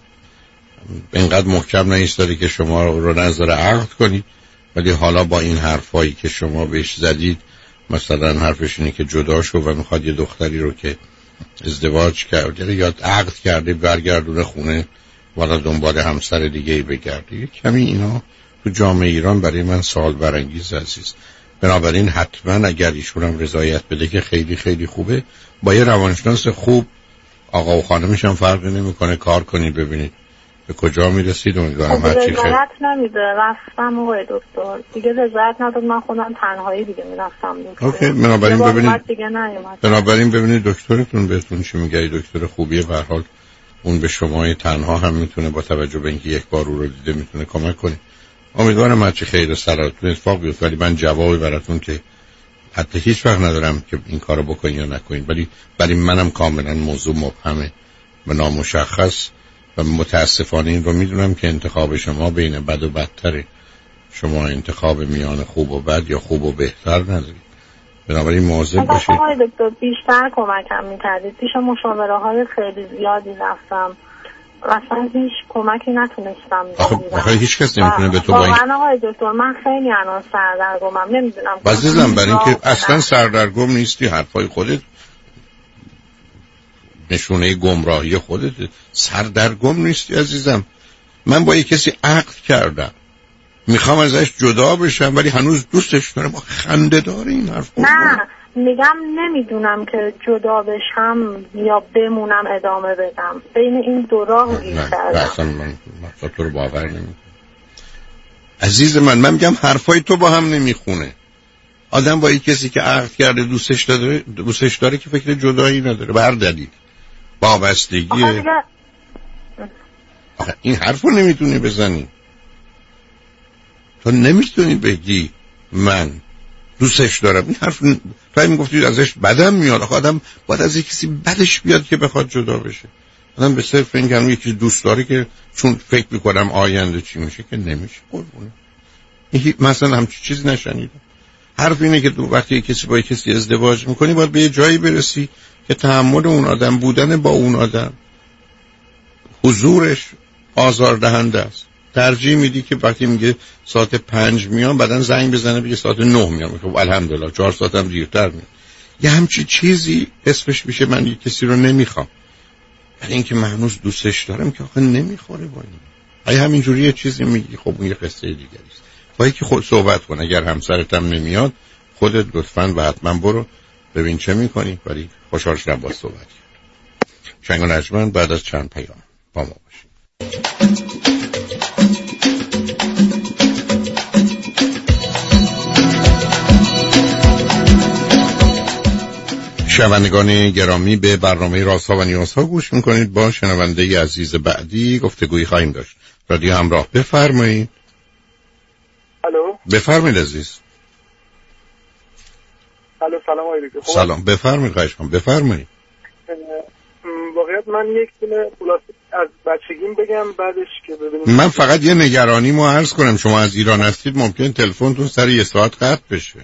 اینقدر محکم نایستاده که شما رو نظر عقد کنید، ولی حالا با این حرفایی که شما بهش زدید، مثلا حرفش اینه که جدا شو و میخواد یه دختری رو که ازدواج کرده یا عقد کرده برگردونه خونه والا دنبال همسر دیگه ای بگرده. کمی اینا تو جامعه ایران برای من سوال برانگیز عزیز. بنابراین حتما اگر ایشون هم رضایت بده که خیلی خیلی خوبه، با یه روانشناس خوب آقا و خانمش هم فرقی نمیکنه کار کنید ببینید به کجا میرسید. امیدوارم هر چی خیر. رضایت نمیده. رفتم آقای دکتر دیگه رضایت نداد، من خودم تنهایی دیگه میرفتم. اوکی. بنابراین ببینید بنابراین ببینید دکترتون بهتون چی میگه. دکتر خوبیه به هر حال، اون به شما تنها هم میتونه با توجه به اینکه یک بار او رو دیده میتونه کمک کنه. امیدوارم هر چی خیر سراتون اتفاق بیفته، ولی من جوابی براتون که حتی هیچ وقت ندارم که این کارو بکنید یا نکنید، ولی برای منم کاملا موضوع مبهمه و نامشخص و متاسفانه این رو میدونم که انتخاب شما بین بد و بدتره. شما انتخاب میان خوب و بد یا خوب و بهتر ندارید. بنابراین مواظب باشید. آقای دکتر بیشتر کمکم میکردید. پیش مشاوره های خیلی زیادی رفتم، اصلا هیچ کمکی نتونستم بگیرم. آخه هیچ کس نمیتونه به تو با این. واقعا آقای دکتر من خیلی الان سردرگمم، نمیدونم. عزیزم برای اینکه اصلا سردرگم نیستی، حرفای خودت نشونه گمراهی خودت. سردرگم نیستی عزیزم. من با یک کسی عقد کردم، میخوام ازش جدا بشم ولی هنوز دوستش دارم. خنده داره این حرف. نه میگم نمیدونم که جدا بشم یا بمونم ادامه بدم. بین این دو راه گیر کردم. اصلا من تو رو باور نمیکنم عزیز من. من میگم حرفای تو با هم نمیخونه. آدم با یک کسی که عقد کرده دوستش داره دوستش داره که فکر جدایی نداره به هر دلیل. وابستگی. آخه این حرفو نمیتونی بزنی. تو نمیتونی بگی من دوستش دارم. این حرف تو میگفتید ازش بدم میاد. آخه آدم باید از یک کسی بدش بیاد که بخواد جدا بشه. آدم به صرف این که یکی دوست داره که چون فکر میکنم آینده چی میشه که نمیشه. قربونه این مثلا همچین چیزی نشنیدم. حرف اینه که تو وقتی کسی با کسی ازدواج میکنی باید به یه جایی برسی که تحمل اون آدم بودن با اون آدم حضورش آزاردهنده است. ترجیح میدی که وقتی میگه ساعت پنج میام بعدن زنگ بزنه بگه ساعت نه میام. خب الحمدلله چهار ساعتم دیرتر میام. یه همچی چیزی اسمش میشه من یه کسی رو نمیخوام، ولی اینکه من هنوز دوستش دارم که آخه نمیخوره با این. اگه همینجوری یه چیزی میگی خب اون یه قصه دیگری است. با یکی خود صحبت کن. اگر همسرت هم نمیاد خودت لطفاً و حتما برو ببین چه میکنی، ولی خوشحال شدم با صحبت کرد. شنگ و نجمن بعد از چند پیام با ما باشید. شنوندگان گرامی، به برنامه رازها و نیازها گوش میکنید. با شنونده عزیز بعدی گفتگویی خواهیم داشت. رادیو همراه، بفرمایید. الو، بفرمایید عزیز. الو، سلام علیکم. سلام، بفرمایید. خواهش می‌کنم، بفرمایید. واقعیت من یک دونه خلاصه از بچگیم بگم بعدش که ببینیم. من فقط یه نگرانیمو عرض کنم. شما از ایران هستید، ممکن تلفنتون سر یه ساعت قطع بشه.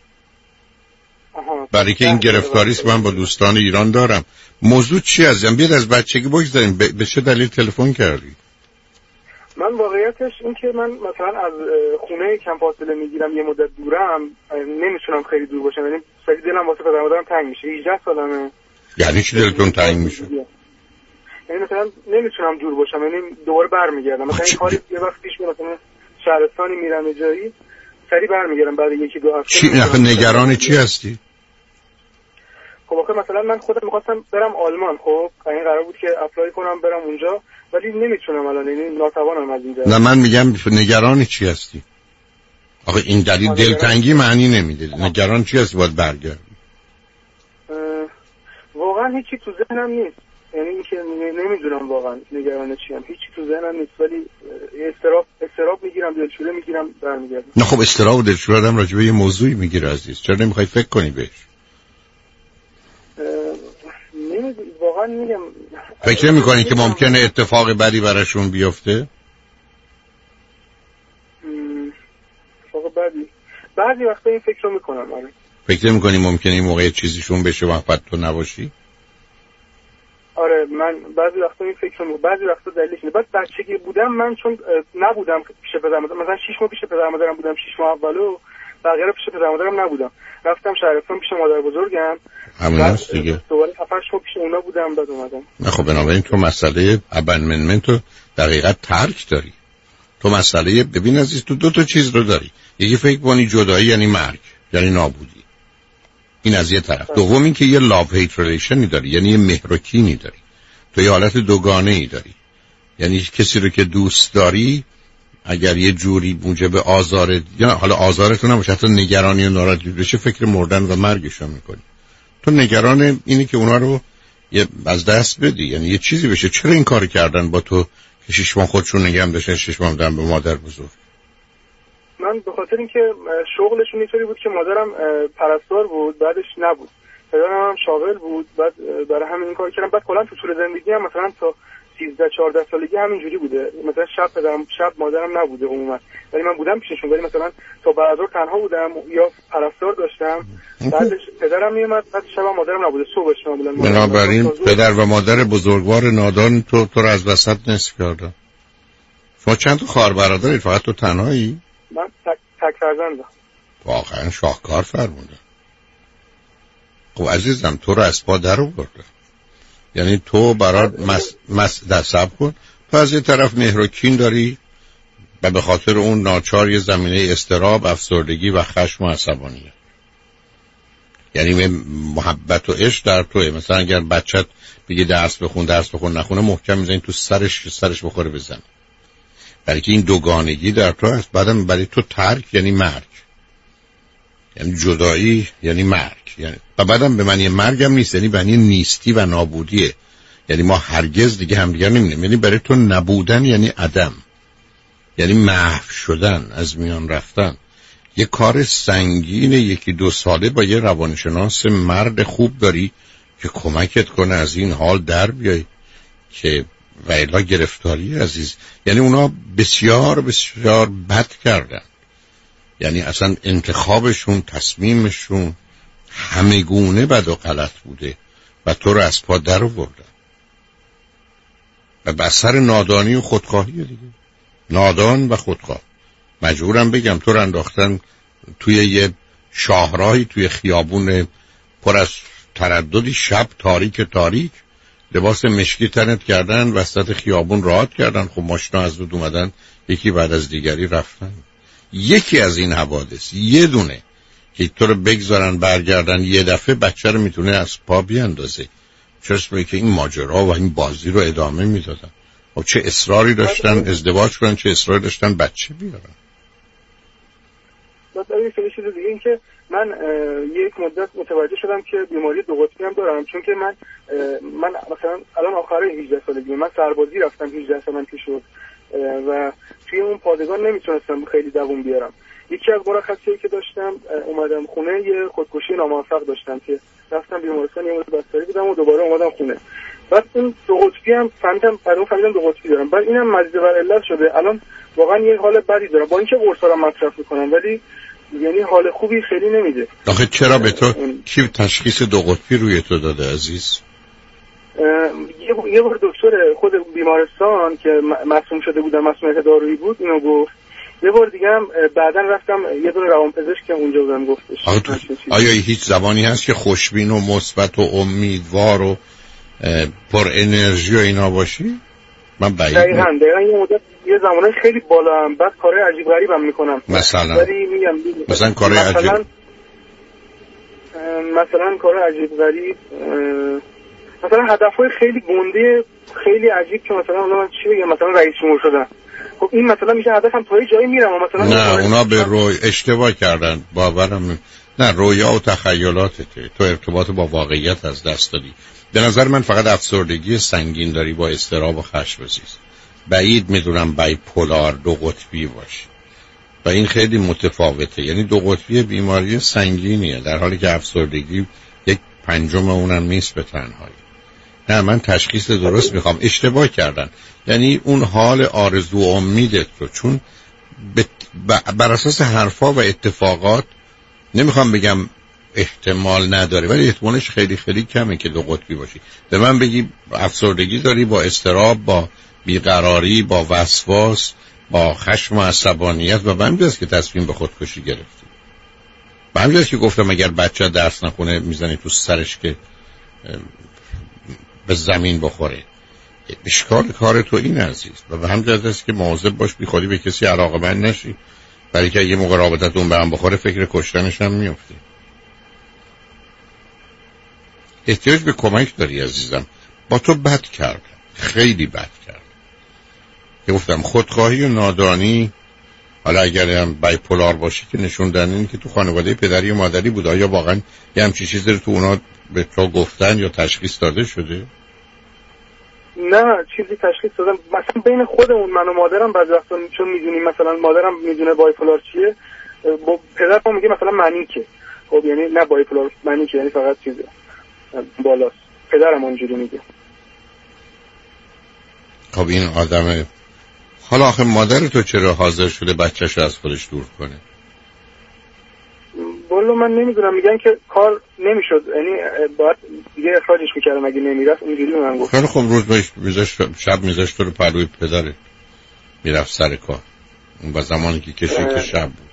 برای که این گرفتاری است من با دوستان ایران دارم. موضوع چی عزیزم؟ بیاد از بچگی بگذاریم. ب... به چه دلیل تلفن کردی؟ من واقعیتش این که من مثلا از خونه کم فاصله میگیرم، یه مدت دورم، نمیتونم خیلی دور باشم. یعنی سری دلم واسه پدر مادرم تنگ میشه. هجده سالمه. یعنی چی دلتون تنگ میشه؟ یعنی مثلا نمیتونم دور باشم، یعنی دوباره برمیگردم. مثلا این کاری یه وقت پیش میاد، مثلا شهرستانی میرم یه جایی، سری برمیگردم بعد یکی دو هفته. چی نگران چی هستی؟ خب آخه مثلا من خودم می‌خواستم برم آلمان. خب این قرار بود که اپلای کنم برم اونجا، ولی نمیتونم الان، یعنی ناتوانم از اینجا. نه من میگم نگران چی هستی؟ آخه این دلیل دلتنگی معنی نمیده. نگران چی هستی باید برگردی؟ واقعا هیچی تو ذهنم نیست. یعنی اینکه نمیدونم واقعا نگران چی ام. هیچی تو ذهنم نیست، ولی استراب استراب میگیرم، دلشوره میگیرم، برمیگردم. نه خب استراب و دلشوره آدم راجع به یه موضوعی میگیره عزیز. چرا نمیخوای فکر کنی بهش؟ نمیدونم واقعا میگم. فکر نمی‌کنی که ممکنه اتفاق بدی براشون بیفته؟ اتفاق بدی بعضی وقتا این فکر رو میکنم. آره. فکر نمی‌کنی ممکنه این موقع چیزیشون بشه و بعد تو نباشی؟ آره من بعضی وقتا این فکر رو، بعضی وقتا دلیلش اینه. بعد بچگی بودم من چون نبودم پیش پدر مادرم، مثلا شش ماه پیش پدر مادرم بودم، شش ماه اولو بقیه پیش پدر مادرم نبودم. رفتم شهرستان پیش مادر بزرگم. همین است دیگه. دوباره هفت ماه پیش اونا بودم بعد اومدم. نه خب بنابراین تو مسئله اباندمنت رو دقیقاً ترک داری. تو مسئله ببین عزیز، تو دو تا چیز رو داری. یکی فکر کنی جدایی یعنی مرگ، یعنی نابودی. این از یه طرف. دوم این که یه لاو هیت ریلیشنی داری، یعنی یه مهر و کینی داری. تو یه حالت دوگانه ای داری. یعنی کسی رو که دوست داری اگر یه جوری موجب آزار، یا حالا آزارت نباشه، حتی نگرانی و ناراحتی بشه، فکر مردن و مرگش رو میکنی. تو نگران اینی که اونا رو یه از دست بدی، یعنی یه چیزی بشه. چرا این کار کردن با تو که شش ماه خودشون نگم داشتن، شش ماه دادن به مادر بزرگ؟ من به خاطر اینکه شغلشون اینطوری بود که مادرم پرستار بود، بعدش نبود، پدرم هم شاغل بود، بعد برای همین این کار کردم. بعد کلا تو طول زندگی هم مثلا تا سیزده چهارده سالگی همینجوری بوده. مثلا شب پدرم شب مادرم نبوده عموما، ولی من بودم پیششون. ولی مثلا تا بعد از ظهر تنها بودم یا پرستار داشتم. بعدش پدرم میومد، بعد شب مادرم نبوده، صبحش معمولا. بنابراین پدر و مادر بزرگوار نادان تو تو رو از وسط نصف کردن. شما چند تا خواهر برادرید؟ فقط تو تنهایی؟ من تک تک فرزندم. واقعا شاهکار فرمودن. خب عزیزم تو رو از پا در آورده. یعنی تو برات مس مس دستب کن. تو از یه طرف مهر و کین داری و به خاطر اون ناچار یه زمینه اضطراب، افسردگی و خشم و عصبانیت. یعنی محبت و عشق در توئه. مثلا اگر بچت بگی درس بخون درس بخون نخونه، محکم میزنی تو سرش سرش بخوره بزن. برای که این دوگانگی در تو هست. بعدم برای تو ترک یعنی مرگ، یعنی جدایی یعنی مرگ، یعنی و بعدم به معنی مرگم نیست، یعنی معنی نیستی و نابودیه. یعنی ما هرگز دیگه همدیگر نمی‌بینیم. یعنی برای تو نبودن یعنی عدم، یعنی محو شدن، از میان رفتن. یه کار سنگین یکی دو ساله با یه روانشناس مرد خوب داری که کمکت کنه از این حال در بیای، که و الا گرفتاری عزیز. یعنی اونا بسیار بسیار بد کردن. یعنی اصلا انتخابشون، تصمیمشون همه گونه بد و غلط بوده و تو رو از پا در آوردن و بسر نادانی و خودخواهی دیگه. نادان و خودخواه. مجبورم بگم تو رو انداختن توی یه شاهراهی، توی خیابون پر از ترددی، شب تاریک تاریک، لباس مشکی تنت کردن، وسط خیابون راحت کردن. خب ماشینا از دود اومدن یکی بعد از دیگری رفتن. یکی از این حوادث یه دونه که تو رو بگذارن برگردن یه دفعه، بچه رو میتونه از پا بیاندازه. چرا که این ماجرا و این بازی رو ادامه میدادن. خب چه اصراری داشتن ازدواج کنن، چه اصراری داشتن بچه بیارن. بعد یه سری چیز دیگه این که من یک مدت متوجه شدم که بیماری دو قطبی هم دارم، چون که من من مثلا الان آخر هجده سالگی من سربازی رفتم هجده سالم که شد و توی اون پادگان نمیتونستم خیلی دووم بیارم. یکی از مرخصیایی که داشتم اومدم خونه یه خودکشی ناموفق داشتم که رفتم بیمارستان یه مدت بستری بودم و دوباره اومدم خونه. بعد اون دو قطبی هم فهمیدم بعد اون فهمیدم دو قطبی دارم. بعد اینم مزید بر علت شده الان واقعا یه حال بدی دارم با اینکه قرصا رو مصرف میکنم ولی یعنی حال خوبی خیلی نمیده. آخه چرا به تو کی تشخیص دو قطبی روی تو داده عزیز؟ یه یه بار دکتر خود بیمارستان که مصون شده بودم مسئولیت دارویی بود اینو گفت. یه بار دیگه هم بعداً رفتم یه دونه روانپزشک که اونجا بودم گفتش. آیا هیچ زبانی هست که خوشبین و مثبت و امیدوار و پر انرژی و اینا باشی؟ من بعید دقیقاً دقیقاً یه مدت یه زمانه خیلی بالا هم بعد کارهای عجیب غریبم میکنم. مثلا ولی میگم مثلا کارهای عجیب مثلا مثلا کارهای عجیب غریب مثلا هدفهای خیلی گنده خیلی عجیب که مثلا من چی بگم مثلا رئیس جمهور شدن. خب این مثلا میشه هدفم تا یه جایی میرم و مثلا نه اونا به روی اشتباه کردن باورم نه رویا و تخیلاتته تو ارتباط با واقعیت از دست دادی. به نظر من فقط افسردگی سنگین داری با اضطراب و خشم عزیز. بعید میدونم بایپولار دو قطبی باشه و این خیلی متفاوته. یعنی دو قطبی بیماری سنگینیه در حالی که افسردگی یک پنجم اونم نیست به تنهایی. نه من تشخیص درست میخوام. اشتباه کردن یعنی اون حال آرزو و امیدت رو چون بر اساس حرفا و اتفاقات نمیخوام بگم احتمال نداره ولی احتمالش خیلی خیلی کمه که دو قطبی باشی. به من بگی افسردگی داری با اضطراب با بیقراری با وسواس با خشم و عصبانیت و به همینجاست که تصمیم به خودکشی گرفتی. به همینجاست که گفتم اگر بچه درس نخونه میزنی تو سرش که به زمین بخوره. اشکال کار تو این عزیز و به همینجاست است که مواظب باش بی خودی به کسی علاقه‌مند نشی برای که یه موقع رابطتون به هم بخوره فکر کشتنش هم میفتی. احتیاج به کمک داری عزیزم. با تو بد کرد خیلی بد کرد که گفتم خودخواهی و نادانی. حالا اگر هم بایپولار باشی که نشون دادن این که تو خانواده پدری و مادری بود. آیا واقعا یه همچین چیزی رو تو اونا به تو گفتن یا تشخیص داده شده؟ نه چیزی تشخیص دادن مثلا بین خودمون من و مادرم بعضی وقتا چون میدونیم مثلا مادرم میدونه بایپولار چیه با پدرم میگه مثلا منیکه. خب یعنی نه بایپولار منیکه یعنی فقط چیزه بالاست. پدرم اونجوری میگه. خب این آدمه. حالا آخه مادر تو چرا حاضر شده بچه‌شو از خودش دور کنه؟ والا من نمیدونم میگن که کار نمیشد یعنی باید دیگه اخراجش میکردم اگه نمیرفت اونجوری من گفت. خیلی خب روز بهش میذاشت شب میذاشت تو رو پروی پدره میرفت سر کار. اون با زمانی که کشید که شب بود.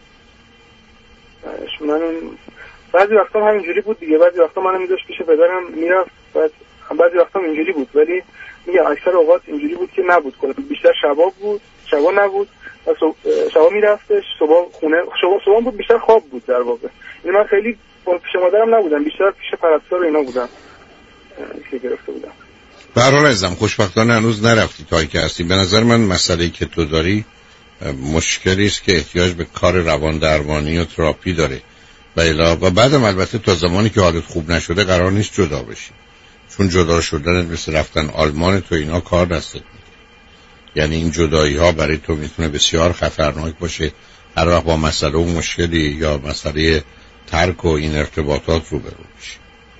من بعضی وقتا همینجوری بود دیگه. بعضی وقتا منو میذاشت پیش پدرم میرفت بعد بعضی وقتا اینجوری بود ولی میگم اکثر اوقات اینجوری بود که نبود کلا بیشتر شبا بود شبا نبود و شبا میرفتش صبح خونه شبا صبح بود بیشتر خواب بود در واقع. یعنی من خیلی پیش مادرم نبودم بیشتر پیش پرستار اینا بودم که گرفته بودم. به هر حال عزیزم خوشبختانه هنوز نرفتی تایی که هستی. به نظر من مسئله‌ای که تو داری مشکلی است که احتیاج به کار روان درمانی و تراپی داره و الا و بعدم البته تا زمانی که حالت خوب نشده قرار نیست جدا بشی. چون جدا شدن مثل رفتن آلمان تو اینا کار دستت میده. یعنی این جدایی ها برای تو میتونه بسیار خطرناک باشه هر وقت با مسئله و مشکلی یا مسئله ترک و این ارتباطات روبرو بشی.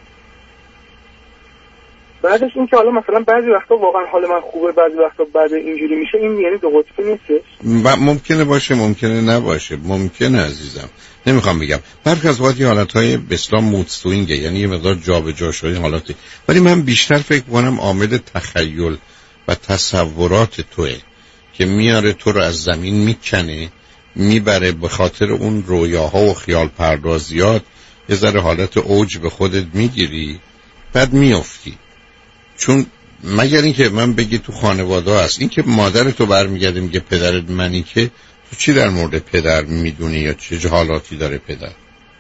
بعدش این که حالا مثلا بعضی وقتا واقعا حال من خوبه بعضی وقتا بعد اینجوری میشه این یعنی دو قطبی نیست. ممکنه باشه ممکنه نباشه ممکنه عزیزم نمیخوام بگم برخی از وقتی حالتهای به اسلام مود سوینگه یعنی یه مقدار جابجا شده حالاتی ولی من بیشتر فکر کنم عامل تخیل و تصورات توئه که میاره تو رو از زمین میکنه میبره به خاطر اون رویاها و خیال پردازیات یه ذره حالت اوج به خودت میگیری بعد میافتی. چون مگر اینکه من بگی تو خانواده هست این که مادر تو برمیگرده میگه پدرت منیکه تو چی در مورد پدر میدونی یا چه حالاتی داره پدر؟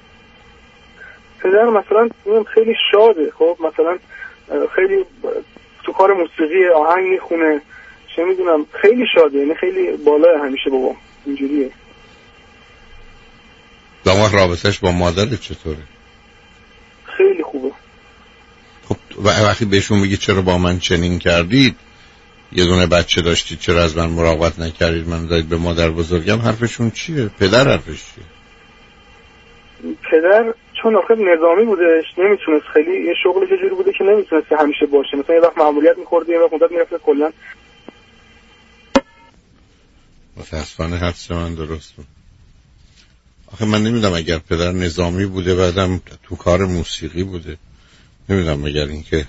پدر مثلا خیلی شاده خب مثلا خیلی تو کار موسیقی آهنگ میخونه چه میدونم خیلی شاده یعنی خیلی بالا همیشه بابا اینجوریه. داماد رابطش با مادرت چطوره؟ خیلی خوبه. خب وقتی بهشون میگی چرا با من چنین کردید، یه دونه بچه داشتید چرا از من مراقبت نکردید، من دادید به مادر بزرگم، حرفشون چیه؟ پدر حرفش چیه؟ پدر چون آخه نظامی بودش نمیتونست، خیلی یه شغلش جوری بوده که نمیتونست که همیشه باشه، مثلا یه وقت مأموریت می‌خورد یه وقت مدت میرفت کلا. متاسفانه حدس من درست بود. آخه من نمیدونم اگر پدر نظامی بوده بعدم تو کار موسیقی بوده، نمیدونم اگر اینکه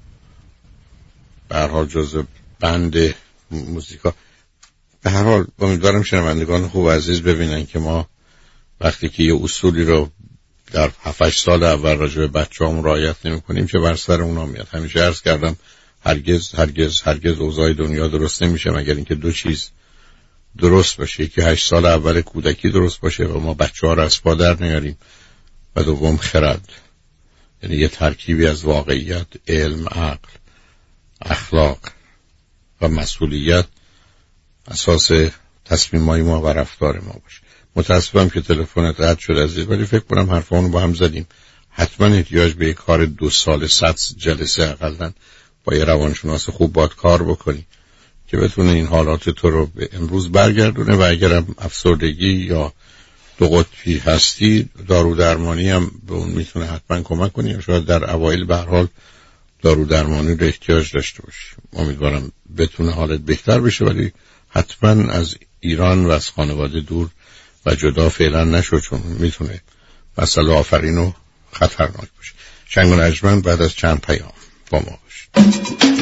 به هر حال جزء بند موزیکا، به هر حال امیدوارم شنوندگان خوب عزیز ببینن که ما وقتی که یه اصولی رو در هفت هشت سال اول راجع به بچه‌هامون رعایت نمی‌کنیم که بر سر اونا میاد. همیشه عرض کردم هرگز هرگز هرگز اوضاع دنیا درست نمیشه مگر اینکه دو چیز درست باشه، یکی هشت سال اول کودکی درست باشه و ما بچه‌ها رو از پا در نیاریم، و دوم خرد، یعنی یه ترکیبی از واقعیت، علم، عقل، اخلاق و مسئولیت اساس تصمیم‌های ما و رفتار ما باشه. متاسفم که تلفنت قطع شد عزیز، ولی فکر کنم حرفامونو با هم زدیم. حتما احتیاج به یک کار دو سال صد جلسه اقلن با یه روانشناس خوب باید کار بکنی که بتونه این حالات تو رو به امروز برگردونه، و اگرم افسردگی یا دو قطبی هستی دارو درمانی هم به اون میتونه حتما کمک کنی، یا شاید در اوایل به هر حال دارو درمانی رو احتیاج داشته باشی. امیدوارم بتونه حالت بهتر بشه، ولی حتما از ایران و از خانواده دور و جدا فعلا نشو، چون میتونه مسئله آفرین و خطرناک باشه. شنگ و نجمن بعد از چند پیام با ما باشید.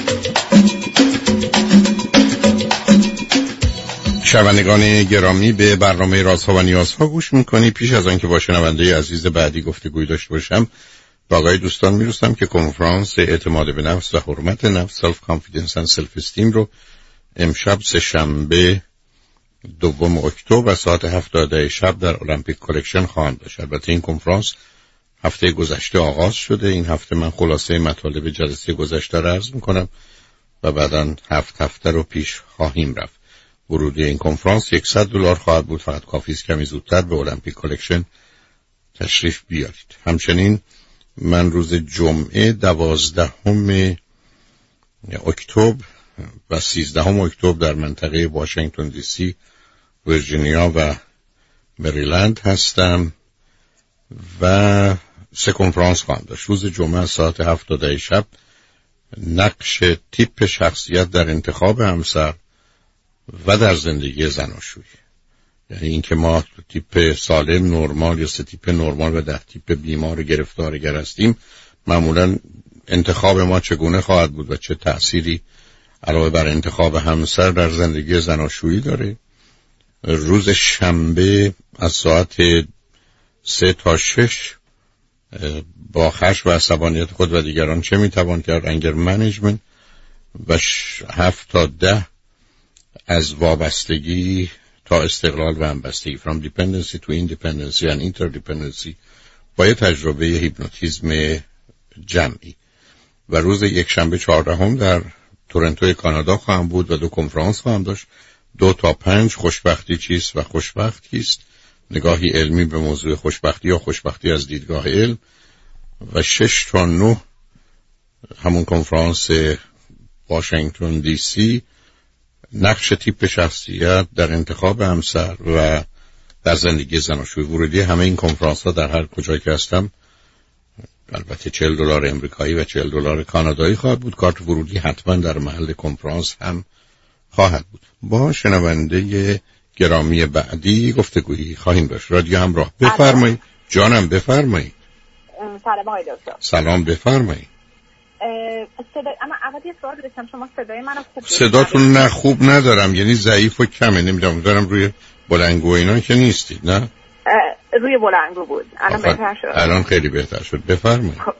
شنوندگان گرامی، به برنامه رازها و نیازها گوش میکنی. پیش از آن که با شنونده عزیز بعدی گفتگوی داشته باشم، با آقای دوستان میرسم که کنفرانس اعتماد به نفس و حرمت نفس، سلف کانفیدنس اند سلف استیم رو امشب سه شنبه دوم اکتبر ساعت هفت تا شب در المپیک کلکشن خواهم داشت. البته این کنفرانس هفته گذشته آغاز شده. این هفته من خلاصه مطالب جلسه گذشته را عرض میکنم و بعداً هفت هفته رو پیش خواهیم رفت. ورودی این کنفرانس صد دلار خواهد بود، فقط کافی است کمی زودتر به المپیک کلکشن تشریف بیارید. همچنین من روز جمعه دوازدهم اکتبر و سیزدهم اکتبر در منطقه واشنگتن دی سی، ویرجینیا و مریلند هستم و سه کنفرانس خواهم داشت. روز جمعه ساعت هفت تا ده شب نقش تیپ شخصیت در انتخاب همسر و در زندگی زناشویی، یعنی اینکه ما تیپ سالم، نرمال یا سه تیپ نرمال و ده تیپ بیمار گرفتارگر هستیم، معمولا انتخاب ما چگونه خواهد بود و چه تأثیری علاوه بر انتخاب همسر در زندگی زناشویی داره. روز شنبه از ساعت سه تا شش با خشم و عصبانیت خود و دیگران چه میتوان کرد، انگر منیجمنت، و هفت تا ده از وابستگی تا استقلال و همبستگی، from dependency to independency and interdependency، با یه تجربه هیپنوتیزم جمعی. و روز یک شنبه چهاردهم در تورنتو کانادا خواهم بود و دو کنفرانس خواهم داشت. دو تا پنج خوشبختی چیست و خوشبخت کیست، نگاهی علمی به موضوع خوشبختی یا خوشبختی از دیدگاه علم، و شش تا نه همون کنفرانس واشنگتن دی سی، نقش تیپ شخصیت در انتخاب همسر و در زندگی زناشویی. ورودی همه این کنفرانس ها در هر کجایی که هستم البته چهل دلار امریکایی و چهل دلار کانادایی خواهد بود. کارت ورودی حتما در محل کنفرانس هم خواهد بود. با شنونده گرامی بعدی گفتگویی خواهیم داشت. رادیو همراه، بفرمایید. جانم بفرمایید. سلام آقای دکتر. سلام بفرمایید. صدا، اما اول یه سوال داشتم، شما صدای منو خوب صداتون نه خوب ندارم، یعنی ضعیف و کمه، نمیدونم دارم روی بلندگو اینا که نیستید. نه روی بلندگو بود، الان بهتر شد. الان خیلی بهتر شد، بفرمایید. خب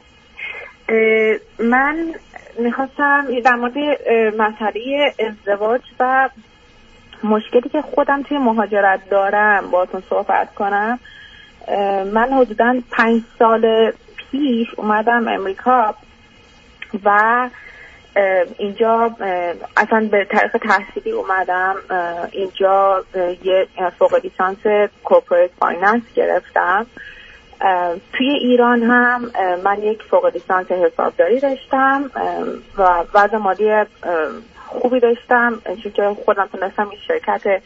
من میخواستم در مورد مسئله ازدواج و مشکلی که خودم توی مهاجرت دارم باهاتون صحبت کنم. من حدوداً پنج سال پیش اومدم امریکا و اینجا اصلا به طریق تحصیلی اومدم اینجا یه فوق لیسانس کورپوریت فایننس گرفتم. توی ایران هم من یک فوق لیسانس حسابداری داشتم و وضع مالی خوبی داشتم، چون که خودم تونستم این شرکت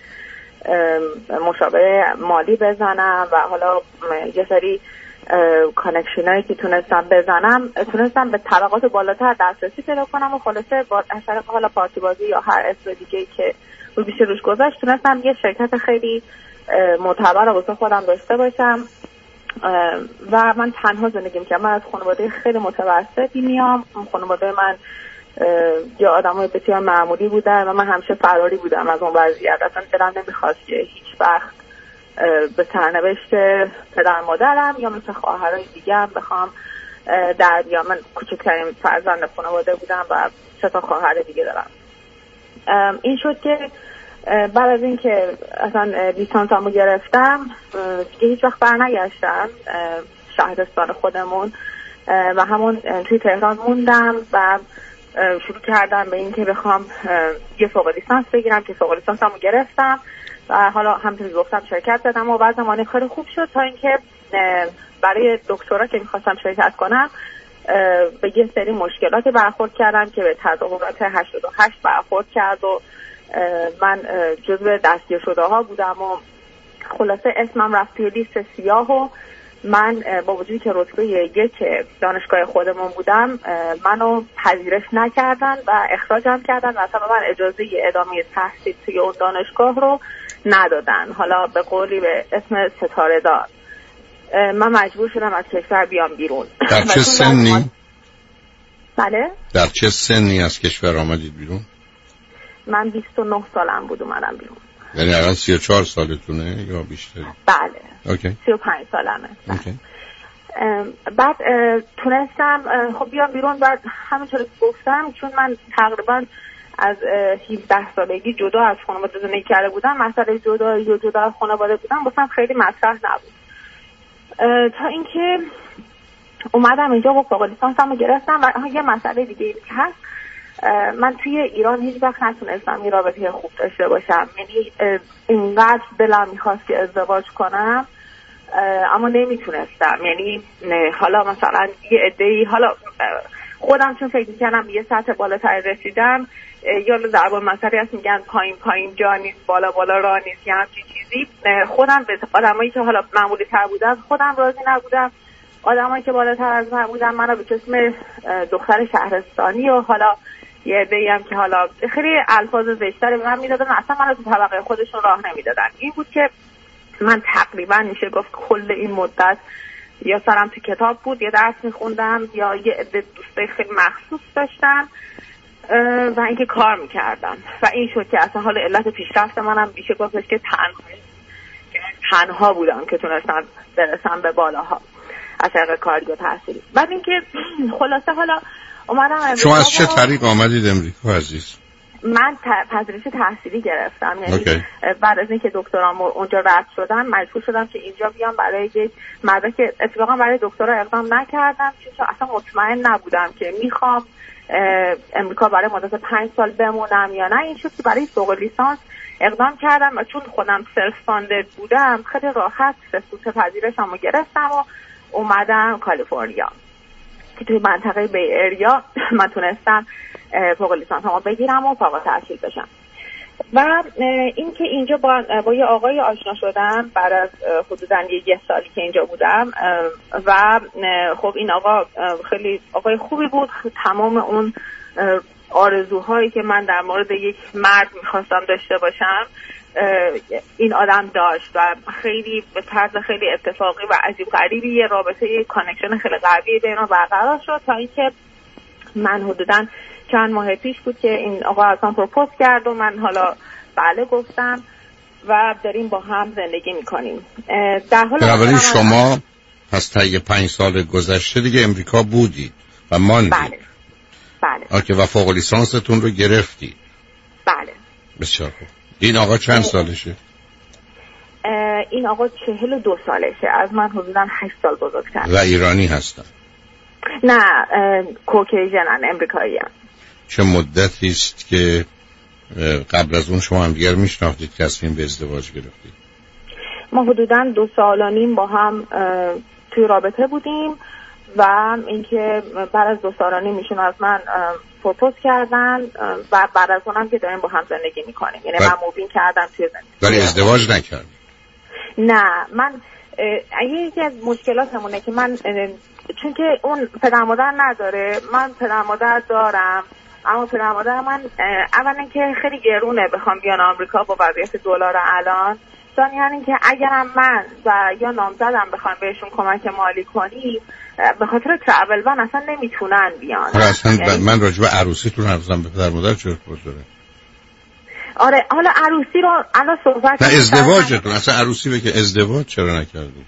مشاوره مالی بزنم و حالا یه سری کانکشن هایی که تونستم بزنم تونستم به طبقات بالاتر دسترسی پیدا کنم و خلاصه با اثر حالا پارتی بازی یا هر اسم دیگه‌ای که روی بیشه روش گذاشت تونستم یه شرکت خیلی معتبر واسه خودم داشته باشم و من تنها زندگی می‌کردم. من از خانواده خیلی متوسطی میام. خانواده من یا آدمای بسیار معمولی بودن و من همیشه فراری بودم از اون وضعیت. اصلا دلم نمیخواست که هیچ وقت به سرنوشت پدر مادرم یا مثل خواهرای دیگه هم بخوام در بیام. من کوچکترین فرزند خانواده بودم و سه تا خواهر دیگه دارم. این شد که بعد از این که اصلا لیسانسمو گرفتم دیگه هیچ وقت برنگشتم شهرستان خودمون و همون توی تهران موندم و شروع کردم به این که بخوام یه فوق لیسانس بگیرم که فوق لیسانسمو گرفتم و حالا همونطور که گفتم شرکت زدم و بعد زمانی خیلی خوب شد تا اینکه برای دکترا که میخواستم شرکت کنم به یه سری مشکلات برخورد کردم که به تظاهرات هشتاد و هشت برخورد کرد و من جزو دستگیر شده ها بودم و خلاصه اسمم رفت توی لیست سیاه و من با وجودی که رتبه یک دانشگاه خودمون بودم منو پذیرش نکردن و اخراجم کردن و اصلا من اجازه ادامه تحصیل توی اون دانشگاه رو ندادن. حالا به قولی به اسم ستاره دار من مجبور شدم از کشور بیام بیرون. در چه سنی؟ بله؟ در چه سنی از کشور آمدید بیرون؟ من بیست و نه سالم بود اومدم بیرون. یعنی الان سی و چهار سالتونه یا بیشتر؟ بله. اوکی. سی و پنج سالمه. اوکی. بعد تونستم خب بیام بیرون و همونطور که گفتم چون من تقریبا از هفده سالگی جدا از خانواده زندگی کرده بودم، مسئله جدا یا جدا از خانواده بودم واسم خیلی مطرح نبود تا اینکه اومدم اینجا با فوق لیسانسمو گرفتم و یه مسئله دیگه ای که هست من توی ایران هیچ وقت نتونستم یه رابطه خوب داشته باشم. یعنی اینقدر دلم میخواست که ازدواج کنم اما نمیتونستم. یعنی حالا مثلا یه عده‌ای حالا خودم چون فکر میکنم یه سطح بالاتر رسیدم یا ضرب المثلی هست میگن پایین پایین جا نیست بالا بالا راه نیست یا همچین چیزی. خودم به آدمایی که حالا معمولی تر بودن خودم راضی نبودم. آدمایی که بالاتر از من بودن منو به اسم دختر شهرستانی و حالا یه عده‌ای هم که حالا خیلی الفاظ زشتری به من میدادن، اصلا منو تو طبقه خودشون راه نمیدادن. این بود که من تقریبا میشه گفت کل این مدت یا سرم تو کتاب بود یا درس میخوندم یا یه عده دوستای خیلی مخصوص داشتم و اینکه کار میکردم و این شد که اصلا حال علت پیشرفت منم میشه گفتش که تنها تنها بودم که تونستم برسم به بالاها از طریق کاری و تحصیلی. بعد اینکه خلاصه حالا اومدم امریکا. شما از چه طریق آمدید امریکا عزیز؟ من پذیرش تحصیلی گرفتم. یعنی okay. بعد از اینکه دکترام اونجا رد شدم مجبور شدم که اینجا بیام برای یک مدرک. اتفاقا برای دکترا اقدام نکردم چون اصلا مطمئن نبودم که میخوام امریکا برای مدت پنج سال بمونم یا نه. این شد که برای فوق لیسانس اقدام کردم و چون خودم سلف فاندد بودم خیلی راحت سوت پذیرشمو گرفتم و اومدم کالیفرنیا که توی منطقه بی اریا من تونستم فوق لیسانسمو بگیرم و فوق التحصیل بشم. و این که اینجا با, با یه آقای آشنا شدم بعد از حدوداً یه سالی که اینجا بودم و خب این آقا خیلی آقای خوبی بود. تمام اون آرزوهایی که من در مورد یک مرد میخواستم داشته باشم این آدم داشت و خیلی به طرز خیلی اتفاقی و عجیب غریبی یه رابطه یه کانکشن خیلی قوی بین ما برقرار شد تا اینکه من حدوداً چند ماه پیش بود که این آقا اصلا پروپوز کرد و من حالا بله گفتم و داریم با هم زندگی میکنیم. در حال بنابراین شما پس تا یه پنج سال گذشته دیگه امریکا بودید و ماندید؟ بله بله. آکه و فوق لیسانستون رو گرفتید؟ بله. بسیار خوب. این آقا چند سالشه؟ این آقا چهل و دو سالشه، از من حدوداً هشت سال بزرگتر. و ایرانی هستن؟ نه کوکیژنن، امریکایی هم. چه مدتی است که قبل از اون شما هم دیگر میشناختید که تصمیم به ازدواج گرفتید؟ ما حدوداً دو سال و نیم با هم توی رابطه بودیم و اینکه بعد از دو سال و نیم ایشون از من فوتوز کردن و بعد از اونم که داریم با هم زندگی میکنیم، یعنی من موبین کردم توی زندگی. ولی ازدواج نکردید؟ نه، من یکی از مشکلات همونه که من چون که اون پدر مادر نداره، من پدر مادر دارم، اما پدر مادر من اولا که خیلی گرونه بخوام بیان آمریکا با وضعیت دلار الان، ثانیاً این که اگرم من و یا نامزدم بخوام بهشون کمک مالی کنیم به خاطر ترافل بان اصلا نمیتونن بیان. اصلا یعنی من راجع به عروسیتون حرف زدم، به پدر مادر چه ارتباطی داره؟ آره حالا عروسی رو الان صحبت نه ازدواجتون، اصلا عروسی به که ازدواج چرا نکردید؟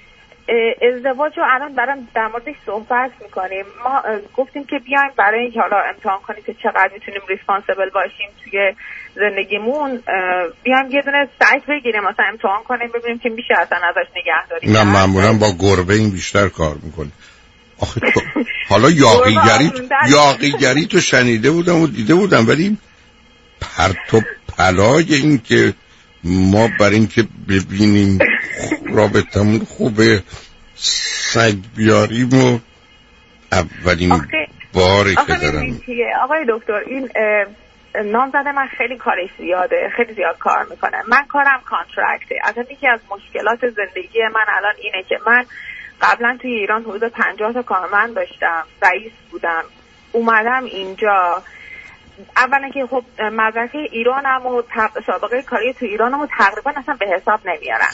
ازدواج رو الان برام در موردش صحبت میکنیم. ما گفتیم که بیایم برای اینکه حالا امتحان کنیم که چقدر میتونیم ریسپانسیبل باشیم توی زندگیمون، بیایم یه دونه سایت بگیریم مثلا امتحان کنیم ببینیم که میشه اصلا ازش نگهداری. نه معمولا با گربه این بیشتر کار میکنه. آخه تو حالا یاغیگری یاغیگری تو شنیده بودم و دیده بودم، ولی پرت و پلای این که ما بر این که ببینیم رابطمون خوبه سگ بیاریم و اولین آخه باری آخه که دارم. آقای دکتر این نامزد من خیلی کارش زیاده، خیلی زیاد کار میکنه، من کارم کانترکته. اصلا یکی از مشکلات زندگی من الان اینه که من قبلا توی ایران حدود پنجاه تا کارمند داشتم، رئیس بودم، اومدم اینجا اولا که خب مدرک ایرانم و سابقه کاری تو ایرانم و تقریبا اصلا به حساب نمیارن.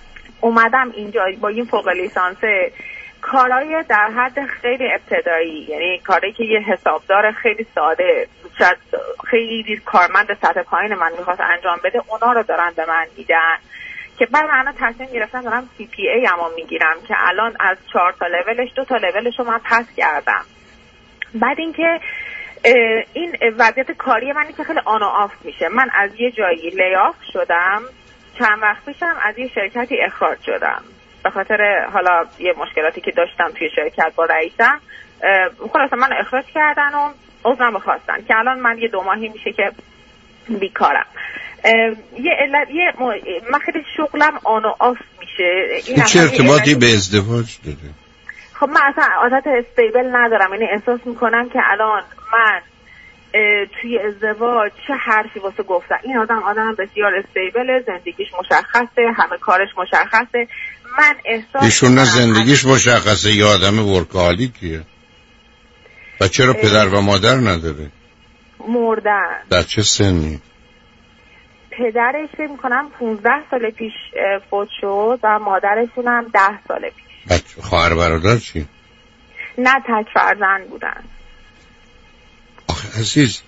اومدم اینجا با این فوق لیسانسه کارهای در حد خیلی ابتدایی، یعنی کاری که یه حسابدار خیلی ساده شاید خیلی کارمند سطح پایین من میخواست انجام بده اونا رو دارن به من میدن که بعد من تصمیم گرفتم دارم سی پی ای امو میگیرم که الان از چهار تا لولش دو تا لولش رو من پس کردم. بعد اینکه این وضعیت کاری من که خیلی آن و آف میشه. من از یه جایی لیاف شدم، چند وقت پیشم از یه شرکتی اخراج شدم به خاطر حالا یه مشکلاتی که داشتم توی شرکت با رئیسم. خلاصه من اخراج کردن و عذرم بخواستن که الان من یه دو ماهی میشه که بیکارم. یه علت یه م... من خیلی شغلم آن و آف میشه. این چه ارتباطی به ازدواج داره؟ خب من اصلا عادت استیبل ندارم، یعنی احساس میکنم که الان من توی ازدواج چه حرفی واسه گفتن. این آدم آدم بسیار استیبله، زندگیش مشخصه، همه کارش مشخصه. من احساس ایشون نه زندگیش مشخصه، یه آدم ورکالیکیه. و چرا پدر و مادر نداره؟ مردن. در چه سنی؟ پدرش فکر میکنم پونزده سال پیش فوت شد و مادرشون هم ده سال پیش. بچه خواهر برادر چی؟ نه تک فرزند بودن. آخه عزیز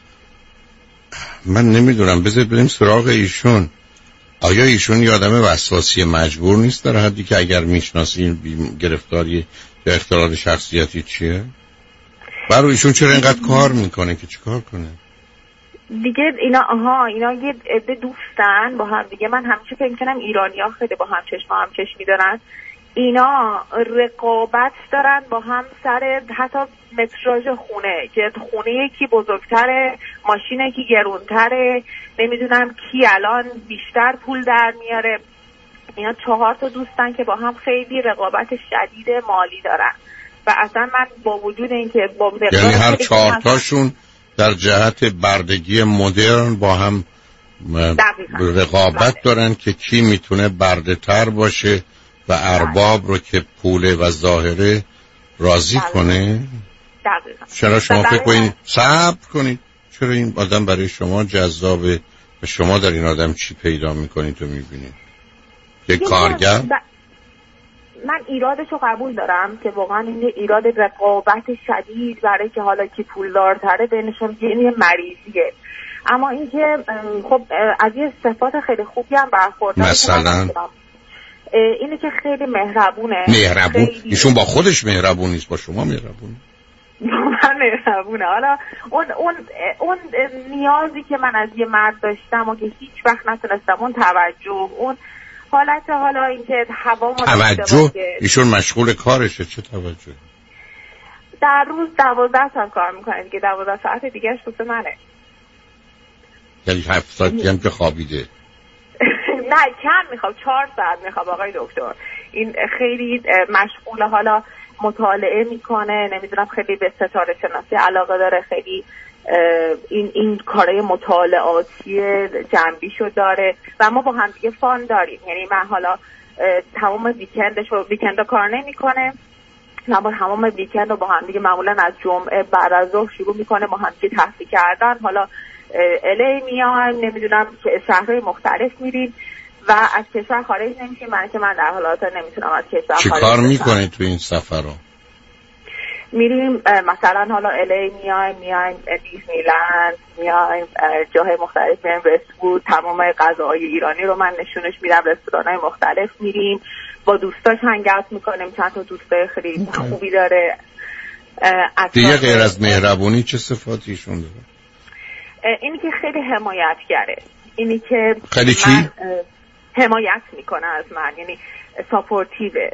من نمیدونم، بذارید بریم سراغ ایشون. آیا ایشون یه آدم وسواسی مجبور نیست در حدی که اگر میشناسین گرفتاری یا اختلال شخصیتی چیه؟ برای ایشون چرا اینقدر کار میکنه که چیکار کنه؟ دیگه اینا آها اینا یه عده دوستن با هم دیگه. من همیشه فکر می‌کنم ایرانی‌ها خیلی با هم چشم هم چشمی دارن. اینا رقابت دارن با هم سر حتی متراژ خونه، که خونه یکی بزرگتره، ماشین یکی گرونتره، نمیدونم کی الان بیشتر پول در میاره. اینا چهار تا دوستن که با هم خیلی رقابت شدید مالی دارن و اصلا من با وجود اینکه با یعنی هر چهار تاشون در جهت بردگی مدرن با هم رقابت دارن که کی میتونه برده تر باشه و ارباب رو که پوله و ظاهره راضی دقیقا. کنه. دقیقا. چرا شما فکر کنید صبر کنید، چرا این آدم برای شما جذابه و شما در این آدم چی پیدا میکنید و میبینید؟ یک کارگر؟ ب... من ایرادشو قبول دارم که واقعا این ایراد رقابت شدید برای که حالا کی پولدارتره بینشون یه مریضیه، اما اینکه خب از یه صفات خیلی خوبی هم برخوردار مثلا اینه که خیلی مهربونه. مهربون؟ ایشون با خودش مهربون نیست، با شما مهربونه. من مهربونه. حالا اون اون اون نیازی که من از یه مرد داشتم و که هیچ وقت نتونستم، اون توجه، اون حالت، حالا اینکه هوا توجه، ایشون مشغول کارشه، چه توجه؟ در روز دوازده ساعت کار میکنه دیگه، دوازده ساعت دیگهش دوست منه. یعنی هفت ساعتی هم که خوابیده؟ نه کم میخواب، چهار ساعت میخواب آقای دکتر. این خیلی مشغول، حالا مطالعه میکنه، نمیدونم خیلی به ستاره شناسی علاقه داره، خیلی این این کارهای مطالعاتی جنبیشو داره و ما با هم دیگه فان داریم. یعنی من حالا تمام ویکندش رو ویکندا کار نمیکنه، ما با تمام ویکند رو با هم دیگه معمولا از جمعه بعد از ظهر شروع میکنه با هم دیگه تفریح کردن. حالا الی میایم، نمیدونم شهرهای مختلف میریم و از کشور خارج نمیشیم. من که من در حالات نمیتونم از کشور خارج. چه کار میکنه تو این سفر رو؟ میریم مثلا حالا الی میایم، میایم دیزنیلند، میایم جاهای مختلف، میایم رستوران، تمام غذاهای ایرانی رو من نشونش میدم، رستوران‌های مختلف میریم، با دوستاش هنگات میکنیم، چند تا دوستای خیلی خوبی داره. دیگه غیر از مهربونی چه صفاتیشون داره؟ اینی که خیلی حمایتگره، اینی که خیلی چی؟ حمایت میکنه از من، یعنی ساپورتیوه.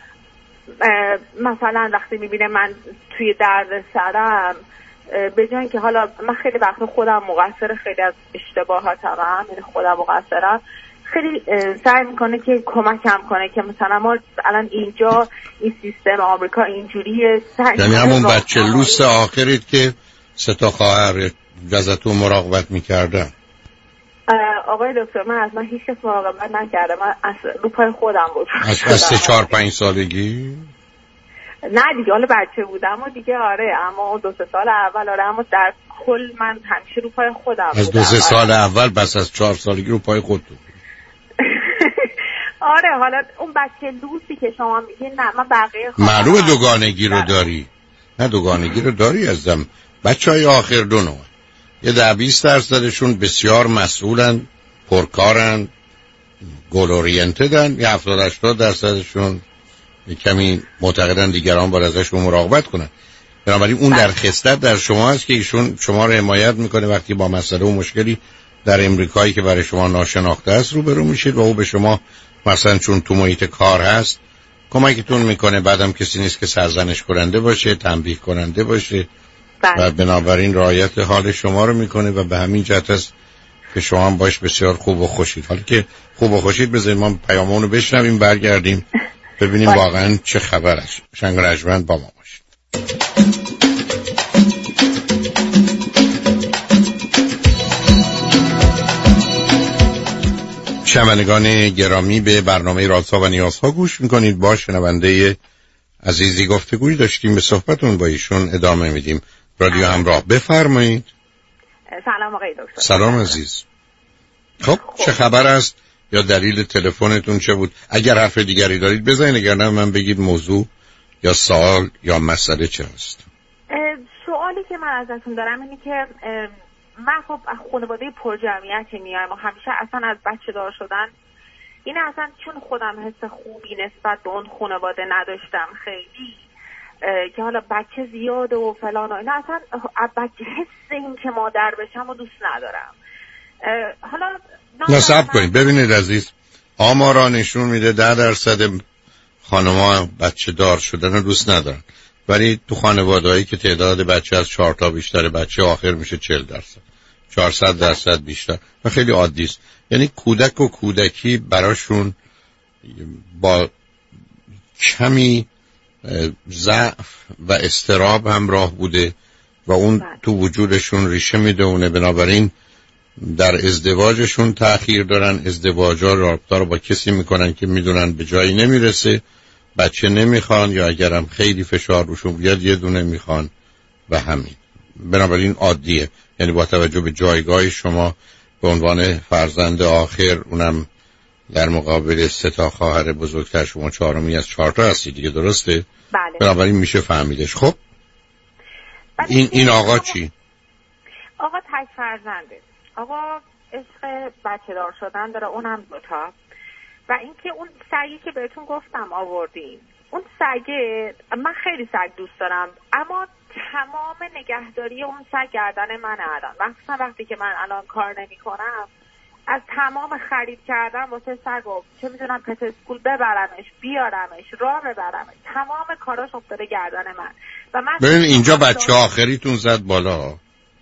مثلا وقتی میبینه من توی درد سرم، به جای اینکه حالا من خیلی وقتا خودم مقصر خیلی از اشتباهاتم، یعنی خودم مقصرم، خیلی سعی میکنه که کمکم کنه که مثلا ما الان اینجا این سیستم آمریکا اینجوریه. یعنی همون بچه لوس آخرید که سه تا خواهر ازتون مراقبت میکردن؟ آقای دکتر من از من هیچ کس مراقبت نکرده، من از رو پای خودم بود. از سه چهار پنج سالگی؟ نه دیگه، حالا بچه بودم و دیگه آره، اما دو سه سال اول آره، اما در کل من همیشه رو پای خودم از بودم. دو سه سال اول بس از چهار سالگی رو پای خود بود. آره حالا اون بچه لوسی که شما میگین، نه من بقیه معلومه دوگانگی رو داری. نه دوگانگی رو داری ازم. بچه های آخر دو نوع، یه ده بیست درصدشون بسیار مسئولن، پرکارن، گول اورینتدن، یه هفتاد هشتاد درصدشون کمی معتقدن دیگران باید ازشون مراقبت کنن. بنابراین اون در خصلت در شما هست که ایشون شما رو حمایت میکنه وقتی با مسئله و مشکلی در امریکایی که برای شما ناشناخته است روبرو میشید و او به شما مثلا چون تو محیط کار هست کمکتون میکنه. بعدم کسی نیست که سرزنش کننده باشه، تنبیه کننده باشه و بنابراین رعایت حال شما رو میکنه و به همین جهت است که شما هم باش بسیار خوب و خوشید. حالا که خوب و خوشید بذارید ما پیامونو بشنویم، برگردیم ببینیم واقعا چه خبر است. شنگ رجمند با ما باشید. شنوندگان گرامی به برنامه رازها و نیازها گوش میکنید. با شنونده عزیزی گفتگوی داشتیم، به صحبتون با ایشون ادامه میدیم. رادیو همراه، بفرمایید. سلام آقای دکتر. سلام عزیز. خب چه خبر است یا دلیل تلفنتون چه بود؟ اگر حرف دیگری دارید بزنید، اگر نه من بگید موضوع یا سوال یا مسئله چه است. سوالی که من ازتون دارم اینه که من خب از خانواده پرجمعیتی میایم و همیشه اصلا از بچه دار شدن این اصلا چون خودم حس خوبی نسبت به اون خانواده نداشتم خیلی، که حالا بچه زیاده و فلان و اینا، اصلا بچه حس این که مادر بشم و دوست ندارم. حالا نصب کنید. ببینید عزیز، آمارا نشون میده ده درصد خانم‌ها بچه دار شدن رو دوست ندارن، ولی تو خانواده‌ای که تعداد بچه از چهار تا بیشتر بچه آخر میشه چهل درصد، چهارصد درصد بیشتر و خیلی عادی است. یعنی کودک و کودکی براشون با کمی ضعف و اضطراب همراه بوده و اون تو وجودشون ریشه میدونه. بنابراین در ازدواجشون تأخیر دارن، ازدواجا رابطه رو با کسی میکنن که میدونن به جایی نمیرسه، بچه نمیخوان، یا اگرم خیلی فشار روشون بیاد یه دونه میخوان و همین. بنابراین عادیه. یعنی با توجه به جایگاه شما به عنوان فرزند آخر، اونم در مقابل سه تا خواهر بزرگتر، شما چهارمی از چهار تا هستی دیگه، درسته؟ بله. بنابراین میشه فهمیدش. خب این این آقا چی؟ آقا تک فرزنده. آقا عشق بچه دار شدن داره، اونم دوتا. و اینکه اون سگی که بهتون گفتم آوردیم، اون سگه، من خیلی سگ دوست دارم، اما تمام نگهداری اون سگ گردن من الان. مثلا وقتی که من الان کار نمی کنم از تمام خرید کردن واسه سگو، چه میدونم پت اسکول ببرمش، بیارمش، راه ببرمش، تمام کاراش افتاده گردن من. و من ببین اینجا بچه آخریتون زد بالا.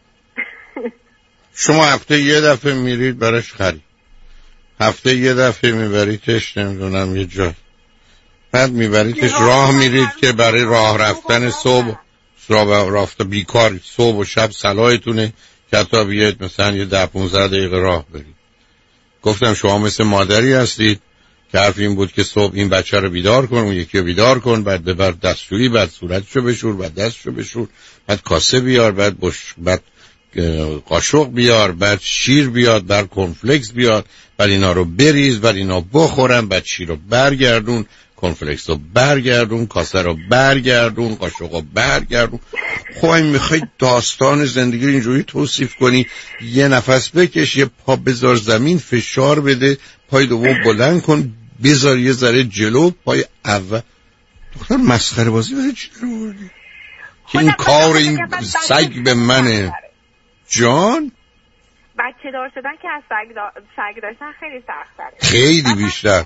شما هفته یه دفعه میرید براش خرید، هفته یه دفعه میبریدش نمیدونم یه جا، بعد میبریدش راه میرید که برای راه رفتن صبح راه رفت بیکار صبح و شب صلاحتونه که حتی بیاید مثلا یه ده پونزده دقیقه راه برید. گفتم شما مثل مادری هستید که حرف این بود که صبح این بچه رو بیدار کن، اون یکی رو بیدار کن، بعد ببر دستشویی، بعد صورتشو بشور، بعد دستشو بشور، بعد کاسه بیار، بعد بش... بعد قاشق بیار، بعد شیر بیاد، بعد کنفلکس بیاد، بعد اینا رو بریز، بعد اینا بخورن، بعد شیر رو برگردون، کنفلکس رو برگردون، کاسه رو برگردون، قاشق رو برگردون. خب این میخوای داستان زندگی رو اینجوری توصیف کنی؟ یه نفس بکش، یه پا بذار زمین، فشار بده، پای دوم بلند کن، بذار یه ذره جلو، پای اول. دختر مسخره بازی برای چی رو بردی؟ که این کار این سگ به منه جان. بچه دار شدن که از سگ, دا... سگ داشتن خیلی سخت داره، خیلی بیشتر.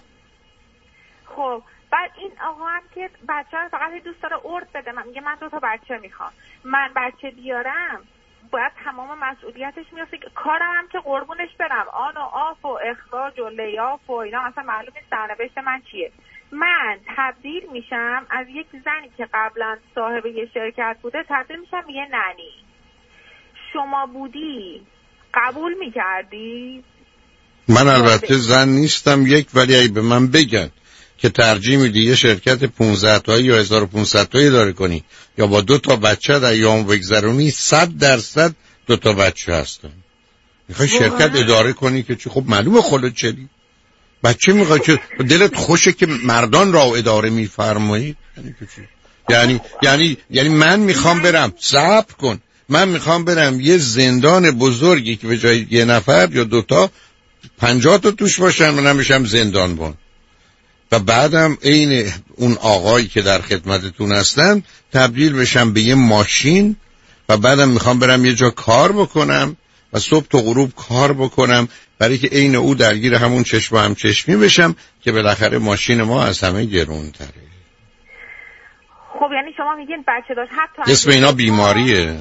خب بعد این آقا هم که بچه ها فقط دوست داره ارد بده، من میگه من دو تا بچه میخوام، من بچه بیارم باید تمام مسئولیتش میافته، کارم هم که قربونش برم آن و آف و اخراج و لیاف و اینا اصلا معلوم نیست سرنوشت من چیه. من تبدیل میشم از یک زنی که قبلا صاحب یه شرکت بوده تبدیل میشم به یه ننی. شما بودی قبول میکردی؟ من البته زن نیستم یک، ولی ای به من بگن که ترجیح میدی یه شرکت پانزده تایی یا هزار و پانصد تایی داره کنی یا با دو تا بچه در ایام بگذرونی، صد درصد دو تا بچه هستن. میخوای شرکت اداره کنی که چی؟ خب معلومه خودت چلی بچه میخوای که دلت خوشه که مردان را اداره میفرمایید. یعنی چی؟ یعنی یعنی یعنی من میخوام برم صبر کن من میخوام برم یه زندان بزرگی که به جای یه نفر یا دوتا پنجاه تا توش باشن من میشم زندانبان و بعدم عین اون آقایی که در خدمتتون هستن تبدیل بشم به یه ماشین و بعدم میخوام برم یه جا کار بکنم و صبح تا غروب کار بکنم برای که عین او درگیر همون چشم هم چشمی بشم که بالاخره ماشین ما از همه گرونتره. خب یعنی شما میگین بچه داشت حتی اسم اینا بیماریه.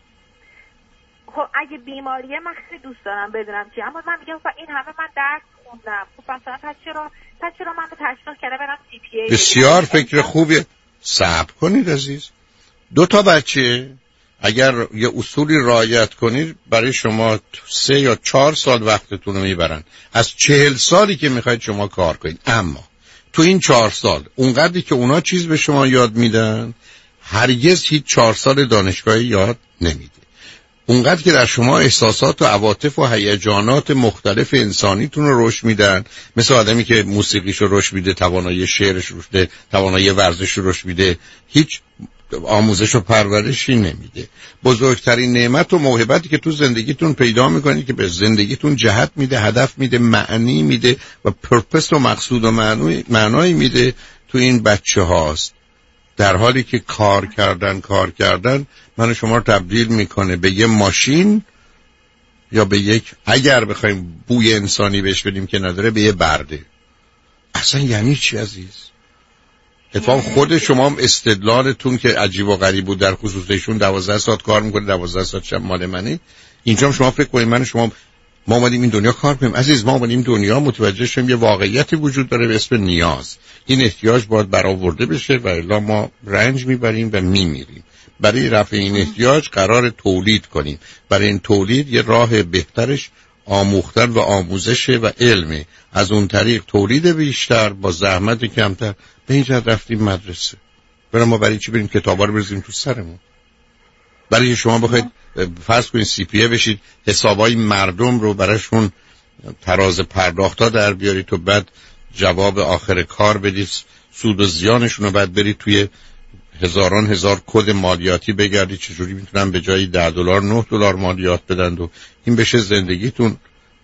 خب اگه بیماریه من خیلی دوست دارم بدونم چی، اما من میگم این همه من درس خوندم، خب مثلا پس چرا پس چرا من تشویق کردم برم سی پی ای؟ بسیار فکر خوبیه. صبر کنید عزیز. دو تا بچه اگر یه اصولی رعایت کنید برای شما سه یا چهار سال وقتتون رو میبرن از چهل سالی که میخواید شما کار کنید. اما تو این چهار سال اونقدری که اونا چیز به شما یاد میدن هرگز هیچ چهار سال دانشگاهی یاد نمیده. اونقدر که در شما احساسات و عواطف و هیجانات مختلف انسانیتون رو رشد میدن، مثل آدمی که موسیقیش رو رشد میده، توانایی شعرش رو رشد میده، توانایی ورزش رو رشد میده، هیچ آموزش و پرورشی نمیده. بزرگترین نعمت و موهبتی که تو زندگیتون پیدا میکنید که به زندگیتون جهت میده، هدف میده، معنی میده و پرپس و مقصود و معنایی میده تو این بچه هاست. در حالی که کار کردن کار کردن من شما رو تبدیل میکنه به یه ماشین یا به یک، اگر بخوایم بوی انسانی بهش بدیم که نداره، به یه برده. اصلا یعنی چی عزیز؟ اتفاق خود شما هم استدلالتون که عجیب و غریب بود در خصوصشون دوازده ساعت کار میکنه دوازده ساعت شب مال منه. اینجا هم شما فکر کنید من شما ما اومدیم این دنیا کار کنیم. عزیز ما اومدیم دنیا متوجه شدیم یه واقعیتی وجود داره به اسم نیاز. این احتیاج باید برآورده بشه و الا ما رنج میبریم و میمیریم. برای رفع این احتیاج قرار تولید کنیم. برای این تولید یه راه بهترش آموختن و آموزش و علمه. از اون طریق تولید بیشتر با زحمت کمتر. به این جهت رفتیم مدرسه. برای ما برای چی بریم کتابا رو بریزیم تو سرمون؟ برای شما بخواید فرض کنید سی پی ای بشید حسابای مردم رو براشون تراز پرداختا در بیارید تو بعد جواب آخر کار بدید سود و زیانشون رو بعد برید توی هزاران هزار کد مالیاتی بگردید چجوری میتونن به جای ده دلار نه دلار مالیات بدن و این بشه زندگیتون.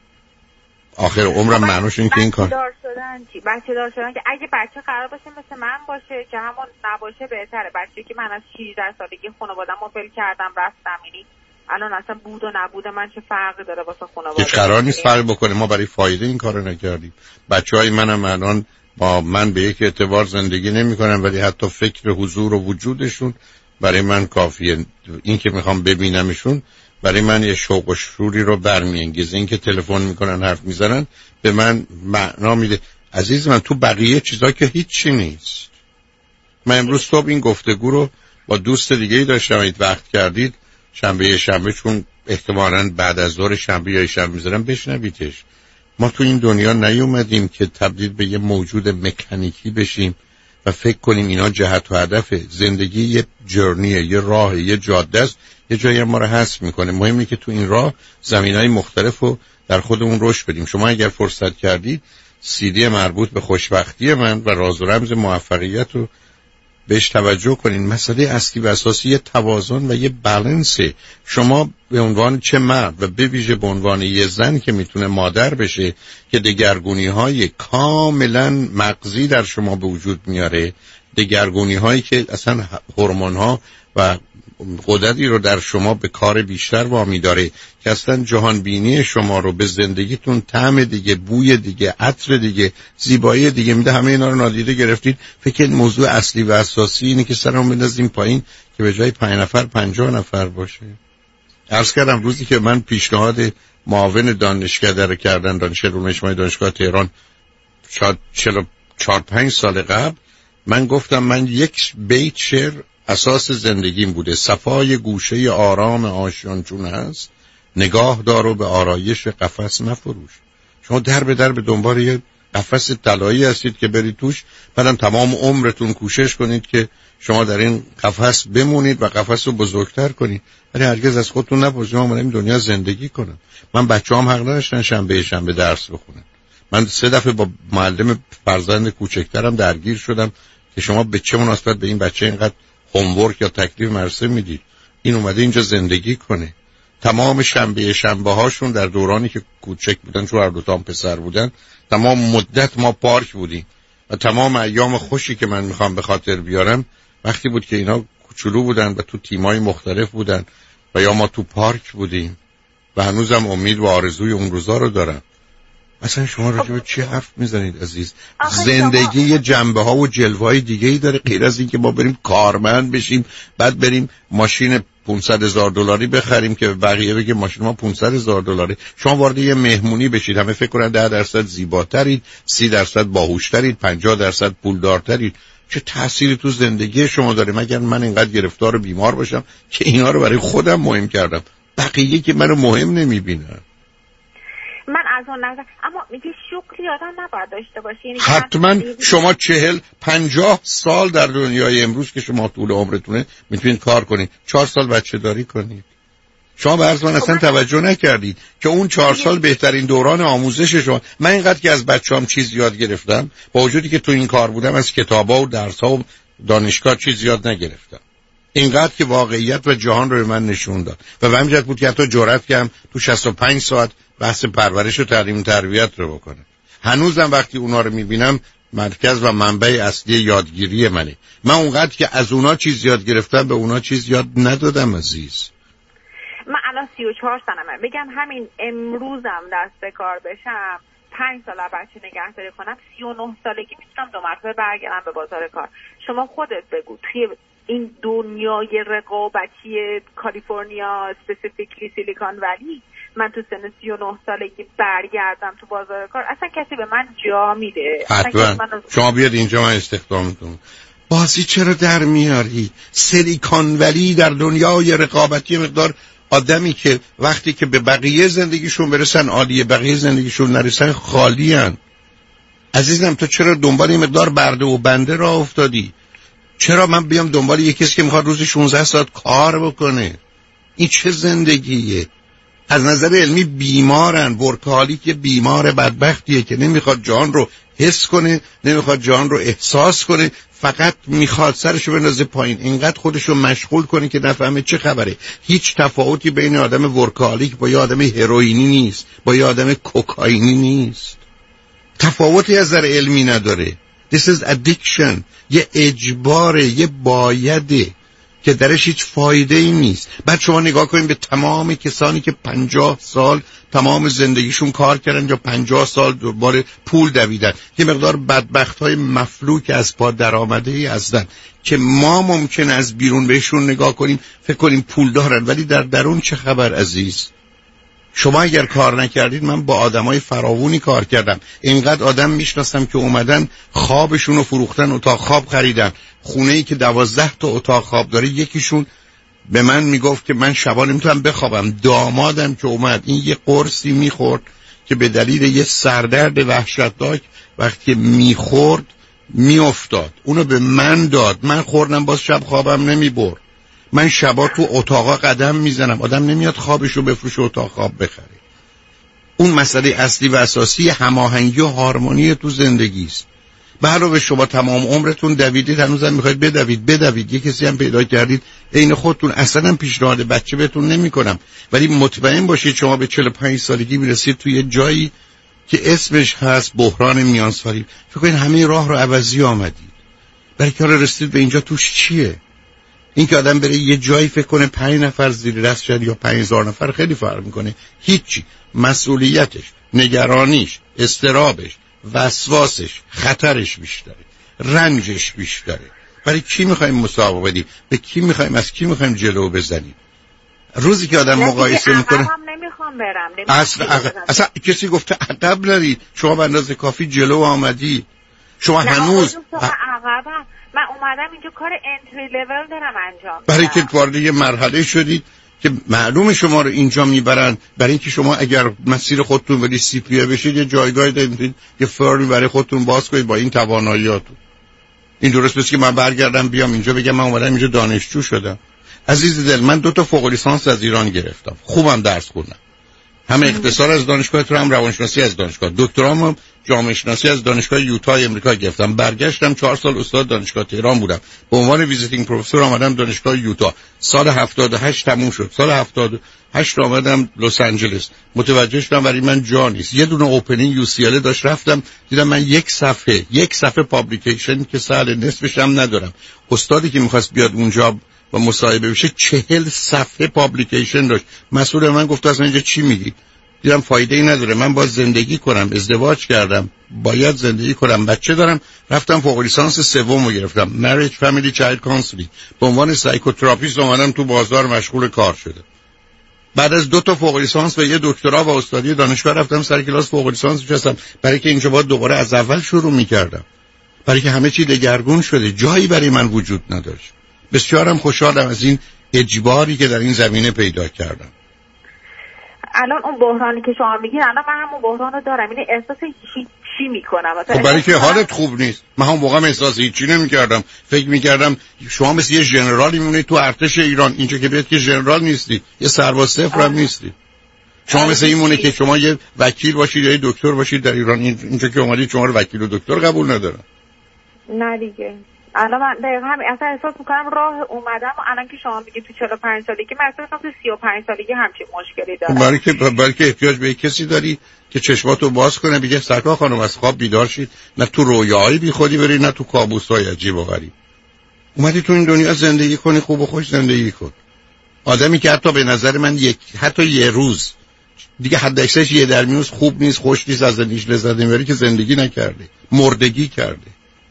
آخر عمرم معنوش این که این کار دار شدن چی؟ بچه دار شدن که اگه بچه قرار باشه مثل من باشه که همون نباشه بهتره. بچه که من از شانزده سالگی خانواده‌مو ول کردم رفتم، یعنی الان اصلا بود و نبود من چه فرقی داره واسه خانواده؟ هیچ قرار نیست فرق بکنه. ما برای فایده این کارو نکردیم. بچهای منم الان با من به یک اعتبار زندگی نمی‌کنن، ولی حتی فکر حضور و وجودشون برای من کافیه. این که میخوام ببینمشون برای من یه شوق و شوری رو برمی‌انگیزه. این که تلفن میکنن حرف میزنن به من معنا میده. عزیز من تو بقیه چیزا که هیچی نیست. من امروز صبح این گفتگو رو با دوست دیگه‌ای داشتم، اید وقت کردید شنبه شنبه، چون احتمالاً بعد از ظهر شنبه یا شنبه میذارم بشنویدش. ما تو این دنیا نیومدیم که تبدیل به یه موجود مکانیکی بشیم و فکر کنیم اینا جهت و هدفه. زندگی یه جرنیه، یه راهه، یه جاده است، یه جایی ما رو حذف میکنه. مهمه که تو این راه زمینهای مختلف رو در خودمون رشد بدیم. شما اگر فرصت کردید سیدی مربوط به خوشبختی من و راز و رمز موفقیت رو بهش توجه کنین. مسئله اصلی و اساسی یه توازن و یه بالانسه. شما به عنوان چه مرد و به ویژه به عنوان یه زن که میتونه مادر بشه که دگرگونی های کاملا مغزی در شما به وجود میاره، دگرگونی هایی که اصلا هورمون ها و قدرتی رو در شما به کار بیشتر وامی داره که اصلا جهان بینی شما رو به زندگیتون طعم دیگه، بوی دیگه، عطر دیگه، زیبایی دیگه میده. همه اینا رو نادیده گرفتید. فکر موضوع اصلی و اساسی اینه که سرمون بندازیم پایین که به جای پنج نفر پنجاه نفر باشه. عرض کردم روزی که من پیشنهاد معاون دانشکده رو کردن، دانشگاه علوم اجتماعی دانشگاه تهران، شاید چهل و چهار پنج سال قبل، من گفتم من یک بیت شعر اساس زندگیم بوده: صفای گوشه آرام آشیان چون هست، نگاه دارو به آرایش قفس مفروش. شما در به در به دنبال یه قفس طلایی هستید که برید توش، بعدم تمام عمرتون کوشش کنید که شما در این قفس بمونید و قفس رو بزرگتر کنید، ولی هرگز از خودتون نپرسید من این دنیا زندگی کنم. من بچه‌ام حق نداشتن شنبه شنبه درس بخونن. من سه دفعه با معلم فرزند کوچکترم درگیر شدم که شما به چه مناسبت به این بچه اینقدر هومورک یا تکلیف مرسه میدید؟ این اومده اینجا زندگی کنه. تمام شنبه شنبه هاشون در دورانی که کوچک بودن، چون هر دو تا هم پسر بودن، تمام مدت ما پارک بودیم و تمام ایام خوشی که من میخوام به خاطر بیارم وقتی بود که اینا کوچولو بودن و تو تیمای مختلف بودن و یا ما تو پارک بودیم و هنوزم امید و آرزوی اون روزا رو دارم. اصلا شما راجع به چی حرف میزنید عزیز؟ زندگی یه جنبه ها و جلوه های دیگه ای داره غیر از این که ما بریم کارمند بشیم، بعد بریم ماشین پانصد هزار دلاری بخریم که بقیه بگه ماشین ما پانصد هزار دلاره. شما وارد یه مهمونی بشید، همه فکر کنن ده درصد زیباترید، سی درصد باهوشترید، پنجاه درصد پولدارترید. چه تأثیری تو زندگی شما داره؟ مگر من اینقدر گرفتار و بیمار باشم که اینا رو برای خودم مهم کردم، بقیه که منو مهم نمیبینن؟ من از اون نظر، اما میگه شغلی آدم نباید داشته باشه. یعنی حتما شما چهل پنجاه سال در دنیای امروز که شما طول عمرتونه میتونید کار کنید، چهار سال بچه داری کنید. شما به عرض من اصلا توجه نکردید که اون چهار سال بهترین دوران آموزش شما. من اینقدر که از بچه‌ام چیز یاد گرفتم، با وجودی که تو این کار بودم از کتابا و درس‌ها و دانشگاه چیز یاد نگرفتم، اینقدر که واقعیت و جهان رو به من نشون داد و به همین جهت بود که حتی جرأت کردم تو شصت و پنج ساعت بحث پرورش و تعلیم و تربیت رو بکنم. هنوزم وقتی اونا رو میبینم مرکز و منبع اصلی یادگیری منه. من اونقدر که از اونا چیز یاد گرفتم به اونا چیز یاد ندادم عزیز. من الان سی و چهار سالمه، بگم همین امروزم دست کار بشم، پنج سال بچه نگهداری کنم، سی و نه سالگی میتونم دو مرتبه برگردم به بازار کار. شما خودت بگو توی این دنیای رقابتی کالیفرنیا، اسپسیفیکلی سیلیکون ولی، من تو سن سی و نه سالگی برگردم تو بازار کار، اصلا کسی به من جا میده؟ حتما من... شما بیاد اینجا من استخدامتون. بازی چرا در میاری؟ سیلیکون ولی در دنیای رقابتی مقدار آدمی که وقتی که به بقیه زندگیشون برسن عالیه، بقیه زندگیشون نرسن خالیان. عزیزم تو چرا دنبال این مقدار برده و بنده را افتادی؟ چرا من بیام دنبال یک کسی که میخواد روزی شانزده ساعت کار بکنه؟ این چه زندگیه؟ از نظر علمی بیمارن. ورکهالیک یه بیمار بدبختیه که نمیخواد جان رو حس کنه، نمیخواد جان رو احساس کنه، فقط میخواد سرشو بندازه پایین، اینقدر خودشو مشغول کنه که نفهمه چه خبره. هیچ تفاوتی بین آدم ورکهالیک با یه آدم هروئینی نیست، با یه آدم کوکائینی نیست. تفاوتی از نظر علمی نداره. This is addiction. یه اجباره، یه بایده. که درش هیچ فایده ای نیست. بعد شما نگاه کنید به تمام کسانی که پنجاه سال تمام زندگیشون کار کردن یا پنجاه سال دوباره پول دویدن، یه مقدار بدبخت های مفلوک از پا در آمده ای هستن که ما ممکن از بیرون بهشون نگاه کنیم فکر کنیم پول دارن، ولی در درون چه خبر عزیز؟ شما اگر کار نکردید، من با آدمای فراوونی کار کردم، اینقدر آدم میشناسم که اومدن خوابشون رو فروختن، اتاق خواب خریدن، خونه‌ای که دوازده تا اتاق خواب داره. یکیشون به من میگفت که من شبا نمیتونم بخوابم. دامادم که اومد این یه قرصی میخورد که به دلیل یه سردرد وحشتناک وقتی میخورد میافتاد، اونو به من داد، من خوردم، باز شب خوابم نمیبرد. من شبا تو اتاقا قدم میزنم، آدم نمیاد خوابشو بفروشه اتاق خواب بخره. اون مسئله اصلی و اساسی هماهنگی و هارمونی تو زندگی است. به علاوه شما تمام عمرتون دویدید، هنوزم میخواید بدوید بدوید یه کسی هم پیدا کردید عین خودتون. اصلا پیشنهاد بچه بهتون نمیکنم، ولی مطمئن باشید شما به چهل و پنج سالگی میرسید توی یه جایی که اسمش هست بحران میانسالی. فکر کنید همه راه رو عوضی آمدید، برای که رسید به اینجا توش چیه؟ این که آدم بره یه جایی فکر کنه پنج نفر زیر دست شد یا پنج هزار نفر خیلی فرق میکنه. هیچی. مسئولیتش، نگرانیش، اضطرابش، وسواسش، خطرش بیشتره، رنجش بیشتره. برای کی میخوایم مسابقه بدیم؟ به کی میخوایم؟ از کی میخوایم جلو بزنیم؟ روزی که آدم مقایسه میکنه هم نمیخوام برم. اصلا عقب. اصلا کسی گفته عقب نرید، شما به اندازه کافی جلو آمدی. شما هنوز عقبم. من اومدم اینجا کار انتری لول دارم انجام. برای که وارد یه مرحله شدید که معلومه شما رو اینجا میبرن، برای اینکه شما اگر مسیر خودتون ولی سی پی بشید یه جایگاهی دارید، یه فرمی برای خودتون باز کنید با این تواناییاتون. این درست نیست که من برگردم بیام اینجا بگم من اومدم اینجا دانشجو شدم. عزیز دل، من دو تا فوق لیسانس از ایران گرفتم، خوبم درس خوندم، هم اقتصاد از دانشگاه تهران، هم روانشناسی از دانشگاه، دکترام جامعه شناسی از دانشگاه یوتا امریکا گرفتم. برگشتم چهار سال استاد دانشگاه تهران بودم، به عنوان ویزیتینگ پروفسور آمدم دانشگاه یوتا. سال هفتاد و هشت تموم شد، سال هفتاد و هشت آمدم لس آنجلس. متوجه شدم برای من جا نیست. یه دونه اوپنینگ یو سی ال داشت، رفتم دیدم من یک صفحه یک صفحه پابلیکیشن که سال نصفش هم ندارم. استادی که می‌خواست بیاد اونجا و مصاحبه بشه چهل صفحه پابلیکیشن داشت. مسئول من گفت اصلا اینجا چی میگی؟ دیدم فایده ای نداره، من باید زندگی کنم، ازدواج کردم، باید زندگی کنم، بچه دارم. رفتم فوق لیسانس سومو گرفتم، Marriage Family Child Counseling، به عنوان سایکوتراپیست اومدم تو بازار مشغول کار شده. بعد از دو تا فوق لیسانس و یه دکترا و استادی دانشگاه رفتم سر کلاس فوق لیسانس نشستم، برای که اینجا باید دوباره از اول شروع می‌کردم، برای که همه چی دگرگون شده، جایی برای من وجود نداشت. بسیارم خوشحالم از این اجباری که در این زمینه پیدا کردم. الان اون بحرانی که شما میگین، الان من همون بحران رو دارم، یعنی احساس هیچی میکنم. خب برای که حالت خوب نیست. من هم واقعا احساس هیچی نمیکردم، فکر میکردم شما مثل یه ژنرالی میمونید تو ارتش ایران، اینجا که بیاد که ژنرال نیستی، یه سرباز صفر هم نیستی. شما مثل این مونه که شما یه وکیل باشید یا یه دکتر باشید در ایران، اینجا که اومدید شما رو وکیل و دکتر قبول ندارن. نه دیگه. الان من دقیقا هم اصلا احساس میکنم راه اومدم و الان که شما میگید تو چهل و پنج سالگی، من احساس میکنم تو سی و پنج سالگی همچین مشکلی دارم. برای که برای که احتیاج به کسی داری که چشماتو باز کنه بگه سرکار خانم از خواب بیدار شید، نه تو رویاهای بی خودی بری، نه تو کابوس‌های عجیب و غریب. اومدی تو این دنیا زندگی کنی، خوب و خوش زندگی کن. آدمی که حتی به نظر من یک حتی یه روز دیگه حد اکثرش یه در میون خوب نیست، خوش نیست، از زندگیش لذت نمیبره، که زندگی نکرده، مردگی کرده.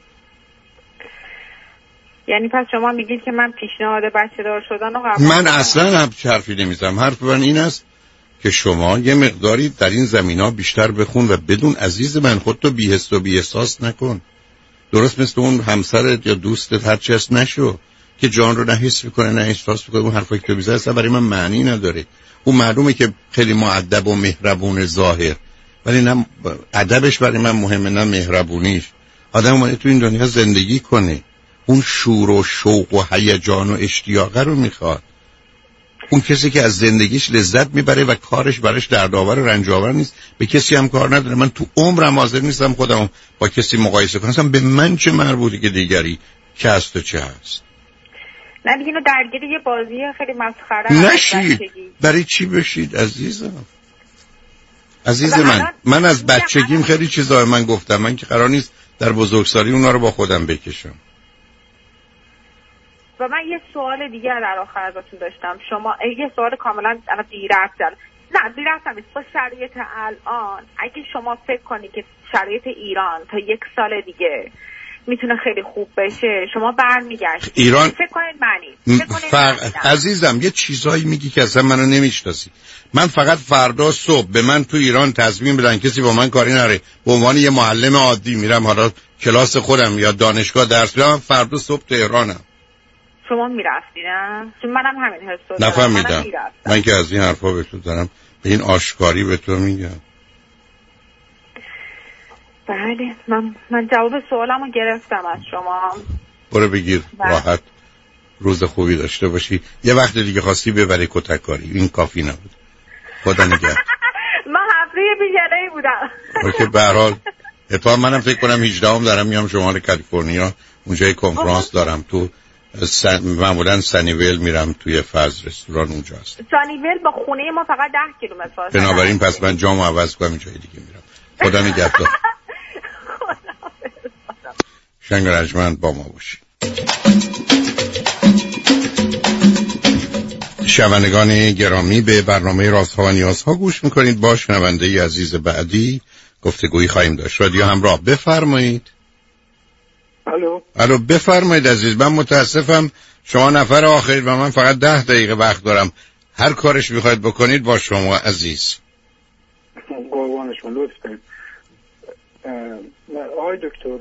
یعنی پس شما میگید که من پیشنهاد بچه دار شدن رو قبول من اصلا هم حرفی نمیزنم. حرف من این است که شما یه مقداری در این زمینا بیشتر بخون و بدون عزیز من خودتو بی‌حس و بی‌احساس نکن. درست مثل اون همسرت یا دوستت هرچی هست نشو که جان رو نه حس میکنه نه احساس میکنه. اون حرفایی که تو میزنی اصلا برای من معنی نداره. اون معلومه که خیلی مؤدب و مهربون ظاهر، ولی نه ادبش برای من مهمه نه مهربونیش. آدم اومده تو این دنیا زندگی کنه، اون شور و شوق و هیجان و اشتیاق رو میخواد. اون کسی که از زندگیش لذت میبره و کارش براش دردآور و رنج‌آور نیست، به کسی هم کار نداره. من تو عمرم حاضر نیستم خودم با کسی مقایسه کنم. اصلا به من چه مربوطه که دیگری که هست و چه هست. نه دیگه اینو درگیر یه بازی خیلی مسخره نشید. برای چی بشید عزیزم؟ عزیز من من از بچگیم خیلی چیزا من گفتم، من که قرار نیست در بزرگسالی اونا رو با خودم بکشم. و من یه سوال دیگر در آخر ازتون داشتم. شما یه سوال کاملا بی ربط داره، نه بی ربط نیست، با شرایط الان اگه شما فکر کنی که شرایط ایران تا یک سال دیگه میتونه خیلی خوب بشه، شما برمیگردید ایران؟ فکر کنید منی فکر کنید فر... عزیزم یه چیزایی میگی که اصلا منو نمیشناسی. من فقط فردا صبح به من تو ایران تصمیم بدن کسی با من کاری نره، به عنوان یه معلم عادی میرم حالا کلاس خودم یا دانشگاه درس میدم، فردا صبح تهرانم. شما میرفتی نه؟ چون منم همین حس رو دارم. نفهمیدم. من که از این حرفا به تو دارم به این آشکاری به تو میگم. بله من من جواب سوالمو گرفتم از شما. برو بگیر بله. راحت روز خوبی داشته باشی. یه وقت دیگه خواستی ببری کتککاری، این کافی نبود. خدا نگهدار. من هفته پیشنهایی بودم. اوکی به هر حال اتفاقا منم فکر کنم هجدهم دارم میام شمال کالیفرنیا، اونجا کنفرانس دارم تو سن... معمولا سنیویل میرم توی فاز رستوران اونجا هست. سنیویل با خونه ما فقط ده کیلومتر فاصله. بنابراین پس من جامو عوض کنم جای دیگه میرم. خدا نگهدار. شنگ رجمند با ما باشی. شنوندگان گرامی به برنامه رازها و نیازها گوش میکنید. با شنونده عزیز بعدی گفتگویی خواهیم داشت. رادیو همراه بفرمایید. الو الو بفرمایید عزیز. من متاسفم شما نفر آخرید و من فقط ده دقیقه وقت دارم. هر کارش میخواید بکنید با شما عزیز. قربان شما لطف کنید. آقای دکتر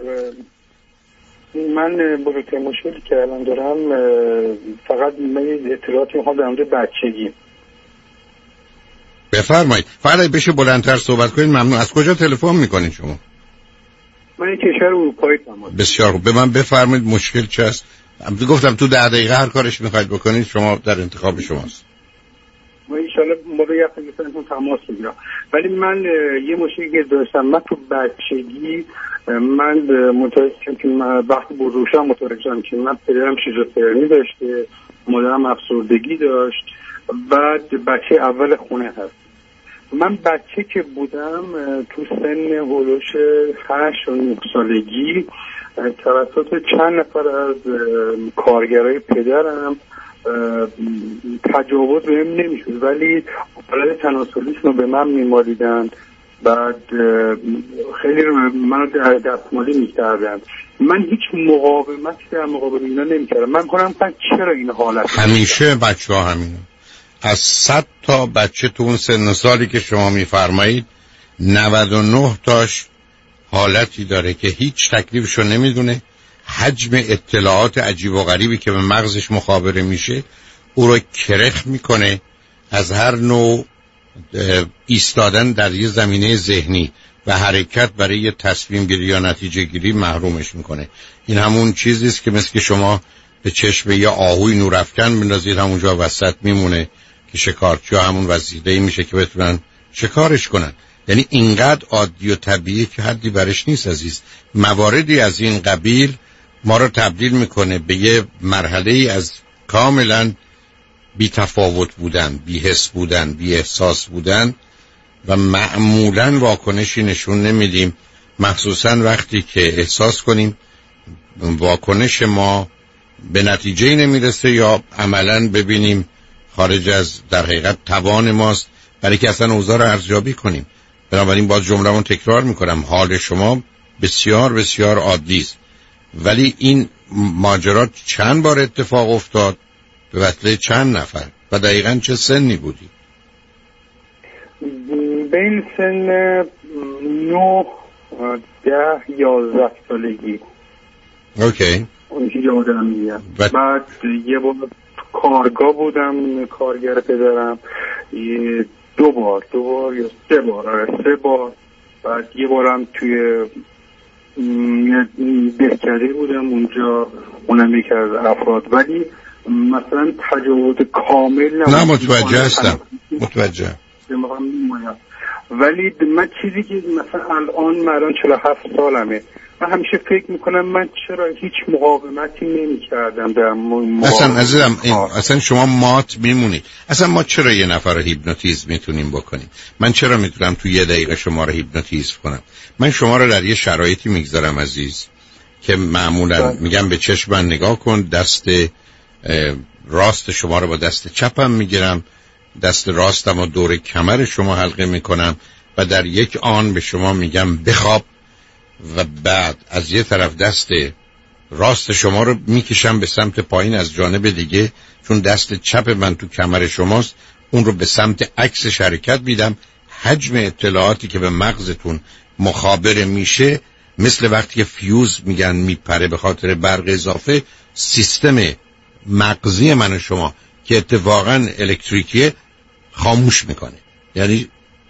من بزرگترین مشکلی که الان دارم فقط من اطلاعاتی میخوام در مورد بچگی. بفرمایید. فقط بشه بلندتر صحبت کنید ممنون. از کجا تلفن میکنید شما؟ من یک کشور اروپایی تمام. بسیار خوب. به من بفرمایید مشکل چه است؟ گفتم تو ده دقیقه هر کارش میخواید بکنید، شما در انتخاب شماست. ما ان شاءالله ما رو یه خیلی تماس میگیرم. ولی من یه مشکلی که داشتم، من تو بچگی من متوجه شدم که من وقتی بزرگ شدم متوجه شدم که من پدرم شیزوفرنی داشته، مادرم افسردگی داشت، بعد بچه اول خونه هست. من بچه که بودم تو سن هولوش هشت و نه سالگی توسط چند نفر از کارگرای پدرم تجاوز بهم نمیشد، ولی حالت تناسلیشون رو به من میمالیدن، بعد خیلی منو دستمالی میکردن. من هیچ مقاومتی در مقابل اینا نمیکردم. من کنم من چرا این حالت همیشه بچه ها همینه. از صد تا بچه تو اون سن سالی که شما میفرمایید نود و نه تاش حالتی داره که هیچ تکلیفشو نمیدونه، حجم اطلاعات عجیب و غریبی که به مغزش مخابره میشه او رو کرخ میکنه، از هر نوع ایستادن در یه زمینه ذهنی و حرکت برای یه تصمیم گیری یا نتیجه گیری محرومش میکنه. این همون چیزیست که مثل که شما به چشم یه آهوی نورافکن بندازید همونجا وسط میمونه که شکارچی‌ها همون وسیله‌ای میشه که بتونن شکارش کنن. یعنی اینقدر عادی و طبیعی که حدی برش نیست عزیز. مواردی از این قبیل ما رو تبدیل میکنه به یه مرحله‌ای از کاملا بی تفاوت بودن، بی حس بودن، بی احساس بودن و معمولا واکنشی نشون نمیدیم، مخصوصا وقتی که احساس کنیم واکنش ما به نتیجه نمیرسه یا عملا ببینیم خارج از در حقیقت توان ماست برای که اصلا اوضاع رو ارزیابی کنیم. بنابراین باز جمله‌مو تکرار میکنم، حال شما بسیار بسیار عادی است، ولی این ماجرا چند بار اتفاق افتاد به وسیله چند نفر و دقیقاً چه سنی بودی؟ بین سن نه ده یازده سالگی. اوکی. اونجا یادم میاد. و... بعد یه بار کارگاه بودم، کارگر پدرم، یه دو بار دو بار یا سه بار آره سه بار بعد یه بارم توی دهکده بودم، اونجا اونم یکی از افراد، ولی مثلا تجاوز کامل نبود. نه متوجه هستم متوجه ولی من چیزی که مثلا الان من الان چهل و هفت سالمه، من همیشه فکر میکنم من چرا هیچ مقاومتی نمی کردم در مقاومت. اصلا عزیزم این اصلا شما مات میمونید. اصلا ما چرا یه نفر رو هیپنوتیزم میتونیم بکنیم؟ من چرا میتونم تو یه دقیقه شما رو هیپنوتیزم کنم؟ من شما رو در یه شرایطی میگذارم عزیز که معمولا میگم به چشم من نگاه کن، دست راست شما رو با دست چپم میگیرم، دست راستم رو دور کمر شما حلقه میکنم و در یک آن به شما میگم بخواب و بعد از یه طرف دست راست شما رو میکشم به سمت پایین، از جانب دیگه چون دست چپ من تو کمر شماست اون رو به سمت عکس حرکت میدم. حجم اطلاعاتی که به مغزتون مخابره میشه مثل وقتی که فیوز میگن میپره به خاطر برق اضافه، سیستم مغزی من و شما که اتفاقا الکتریکیه خاموش میکنه، یعنی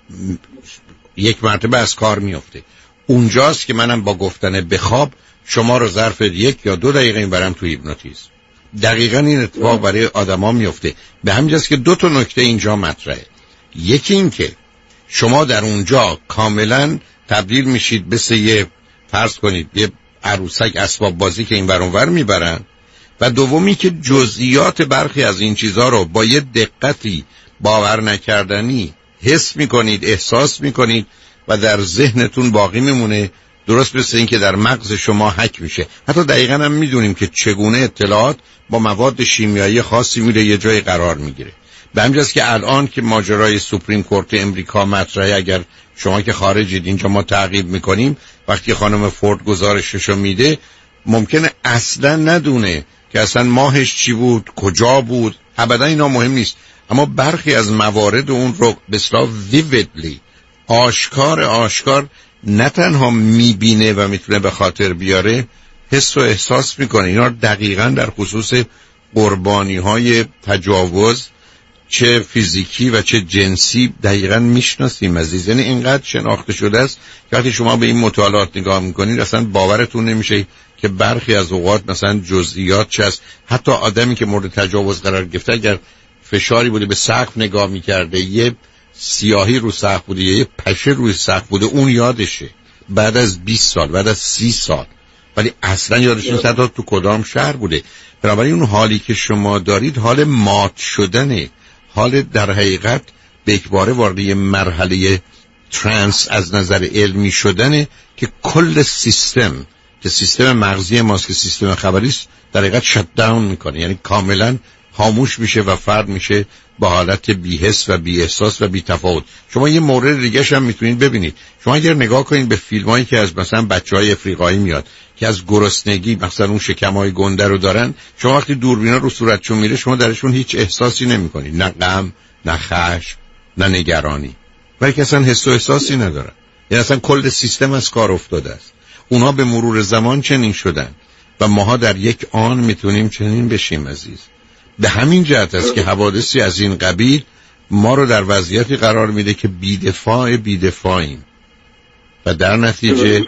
یک مرتبه از کار میفته. اونجاست که منم با گفتن بخواب شما رو ظرف یک یا دو دقیقه این برم تو هیپنوتیزم. دقیقاً این اتفاق برای آدما میفته. به همین جاست که دو تا نکته اینجا مطرحه. یکی این که شما در اونجا کاملا تبدیل میشید به یه فرض کنید یه عروسک اسباب بازی که این ور اون ور میبرن، و دومی که جزئیات برخی از این چیزها رو با یه دقتی باور نکردنی حس میکنید، احساس میکنید و در ذهنتون باقی میمونه، درست مثل این که در مغز شما حک میشه. حتی دقیقاً هم میدونیم که چگونه اطلاعات با مواد شیمیایی خاصی میره یه جای قرار میگیره. به همینجاست که الان که ماجرای سوپریم کورت امریکا مطرحه، اگر شما که خارجید اینجا ما تعقیب میکنیم، وقتی خانم فورد گزارششو میده ممکنه اصلا ندونه که اصلا ماهش چی بود، کجا بود، ابدا اینا مهم نیست، اما برخی از موارد اون رو به اصطلاح ویویدلی آشکار آشکار نه تنها میبینه و میتونه به خاطر بیاره، حس و احساس میکنه. اینا دقیقاً در خصوص قربانی های تجاوز چه فیزیکی و چه جنسی دقیقاً میشناسیم عزیز. یعنی اینقدر شناخته شده است که وقتی شما به این مطالعات نگاه میکنید اصلا باورتون نمیشه که برخی از اوقات مثلا جزئیات چه است. حتی آدمی که مورد تجاوز قرار گرفته اگر فشاری بوده به سقف نگاه میکرده، یه سیاهی رو سقف بوده، یه پشه روی سقف بوده، اون یادشه بعد از بیست سال، بعد از سی سال، ولی اصلا یادش نیست حتی تو کدام شهر بوده. بنابراین اون حالی که شما دارید حال مات شدنه، حال در حقیقت به اکباره وارد یه مرحله ترانس از نظر علمی شدنه که کل سیستم که سیستم مغزی ماست که سیستم خبری است در حقیقت شت داون میکنه، یعنی کاملا خاموش میشه و فرد میشه با حالت بی‌حس و بی‌احساس و بی‌تفاوت. شما یه مورد دیگه هم میتونید ببینید. شما اگر نگاه کنید به فیلمایی که از مثلا بچهای افریقایی میاد که از گرسنگی مثلا اون شکمای گنده رو دارن، شما وقتی دوربینا رو صورتشون میره شما درشون هیچ احساسی نمیکنید، نه غم، نه خشم، نه نگرانی، ولی که اصلا حس و احساسی ندارن. یعنی اصلا کل سیستم از کار افتاده است. اونها به مرور زمان چنین شدن و ماها در یک آن میتونیم چنین بشیم عزیز. به همین جهت است که حوادثی از این قبیل ما رو در وضعیتی قرار میده که بی‌دفاع بی‌دفاعیم و در نتیجه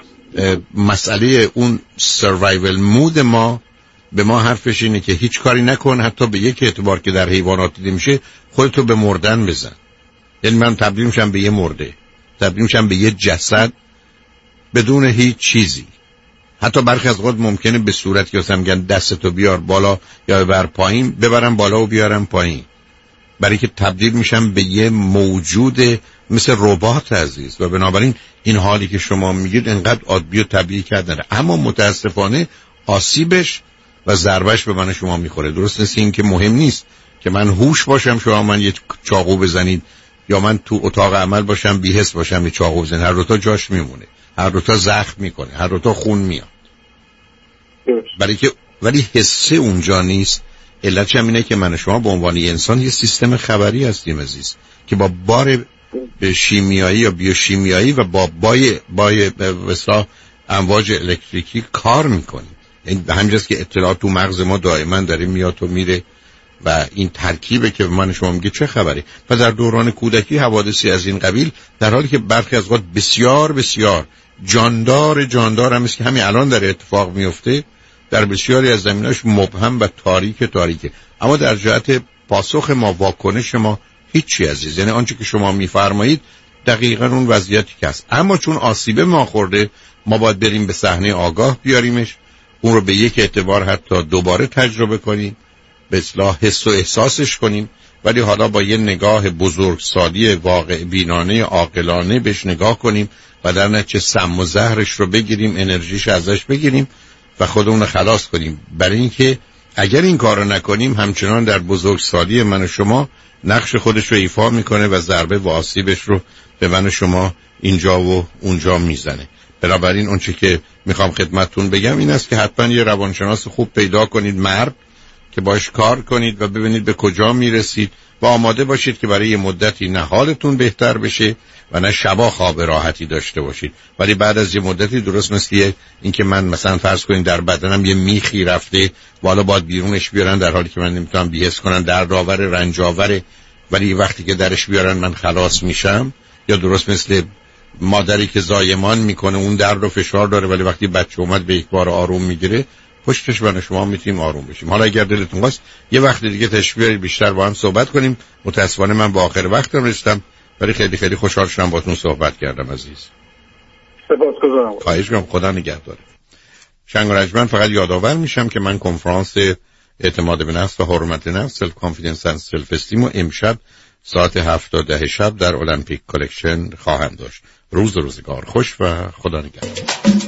مسئله اون سروایول مود ما به ما حرفش اینه که هیچ کاری نکن، حتی به یک اعتبار که در حیوانات دیده میشه خودتو به مردن بزن. یعنی من تبدیل میشم به یه مرده، تبدیل میشم به یه جسد بدون هیچ چیزی. حتی برخی از اوقات ممکنه به صورتی که مثلا میگن دستتو بیار بالا یا ببر پایین، ببرم بالا و بیارم پایین، برای که تبدیل میشم به یه موجود مثل ربات عزیز. و بنابراین این حالی که شما میگید انقدر عادی و طبیعی کردنه، اما متاسفانه آسیبش و ضربش به من شما میخوره. درست نیست این که مهم نیست که من هوش باشم شما من یه چاقو بزنید، یا من تو اتاق عمل باشم بی‌حس باشم یه چاقو بزنید، هر دو تا جاش میمونه، هر دو تا زخم میکنه، هر دو تا خون میاد. برای که ولی حسه اونجا نیست. علتش هم اینه که من شما به عنوان انسان یه سیستم خبری هستیم عزیز که با بار شیمیایی یا بیوشیمیایی و با بای بای وسا امواج الکتریکی کار میکنیم. این به همینجاست که اطلاعات تو مغز ما دائما داره میاد و میره و این ترکیبه که من شما میگه چه خبری. و در دوران کودکی حوادثی از این قبیل، در حالی که برخی از وقت بسیار بسیار جاندار جاندار هم است که همین الان در اتفاق میفته، در بسیاری از زمینه‌اش مبهم و تاریک تاریکه. اما در جهت پاسخ ما، واکنش ما هیچی عزیز. یعنی آنچه که شما میفرمایید دقیقاً اون وضعیتی که هست. اما چون آسیب ما خورده ما باید بریم به صحنه آگاه بیاریمش، اون رو به یک اعتبار حتی دوباره تجربه کنیم، به اصلاح حس و احساسش کنیم، ولی حالا با یه نگاه بزرگسالی واقع بینانه عاقلانه بهش نگاه کنیم و در نتیجه سم و زهرش رو بگیریم، انرژیش ازش بگیریم و خودمون رو خلاص کنیم. برای اینکه اگر این کار رو نکنیم همچنان در بزرگسالی من و شما نقش خودش رو ایفا میکنه و ضربه و آسیبش رو به من و شما اینجا و اونجا میزنه. بنابراین اون چی که میخوام خدمتتون بگم این است که حتما یه روانشناس خوب پیدا کنید، مرد، که باش کار کنید و ببینید به کجا میرسید و آماده باشید که برای یه مدتی نه حالتون بهتر بشه و نه شبا خواب راحتی داشته باشید، ولی بعد از یه مدتی درست مثل این که من مثلا فرض کنید در بدنم یه میخی رفته و حالا باید بیرونش بیارن در حالی که من نمیتونم بی‌حس کنم، دردآور، رنجاوره، ولی وقتی که درش بیارن من خلاص میشم. یا درست مثل مادری که زایمان میکنه، اون درد و فشار داره ولی وقتی بچه اومد به یک بار آروم میگیره، پشتش من شما میتونیم آروم بشیم. حالا اگر دلتون خواست یه وقت دیگه تشویق بیشتر با هم صحبت کنیم. متاسفانه من با آخر وقتم رسیدم، ولی خیلی خیلی خوشحال شدم باهاتون صحبت کردم عزیز. سپاسگزارم. خواهش می‌کنم، خدا نگهدار. شنگ و رجمن فقط یادآور میشم که من کنفرانس اعتماد به نفس و حرمت نفس، سلف کانفیدنس اند سلف استیم و امشب ساعت هفت تا ده شب در المپیک کالکشن خواهم داشت. روز و روزگار خوش و خدا نگهدار.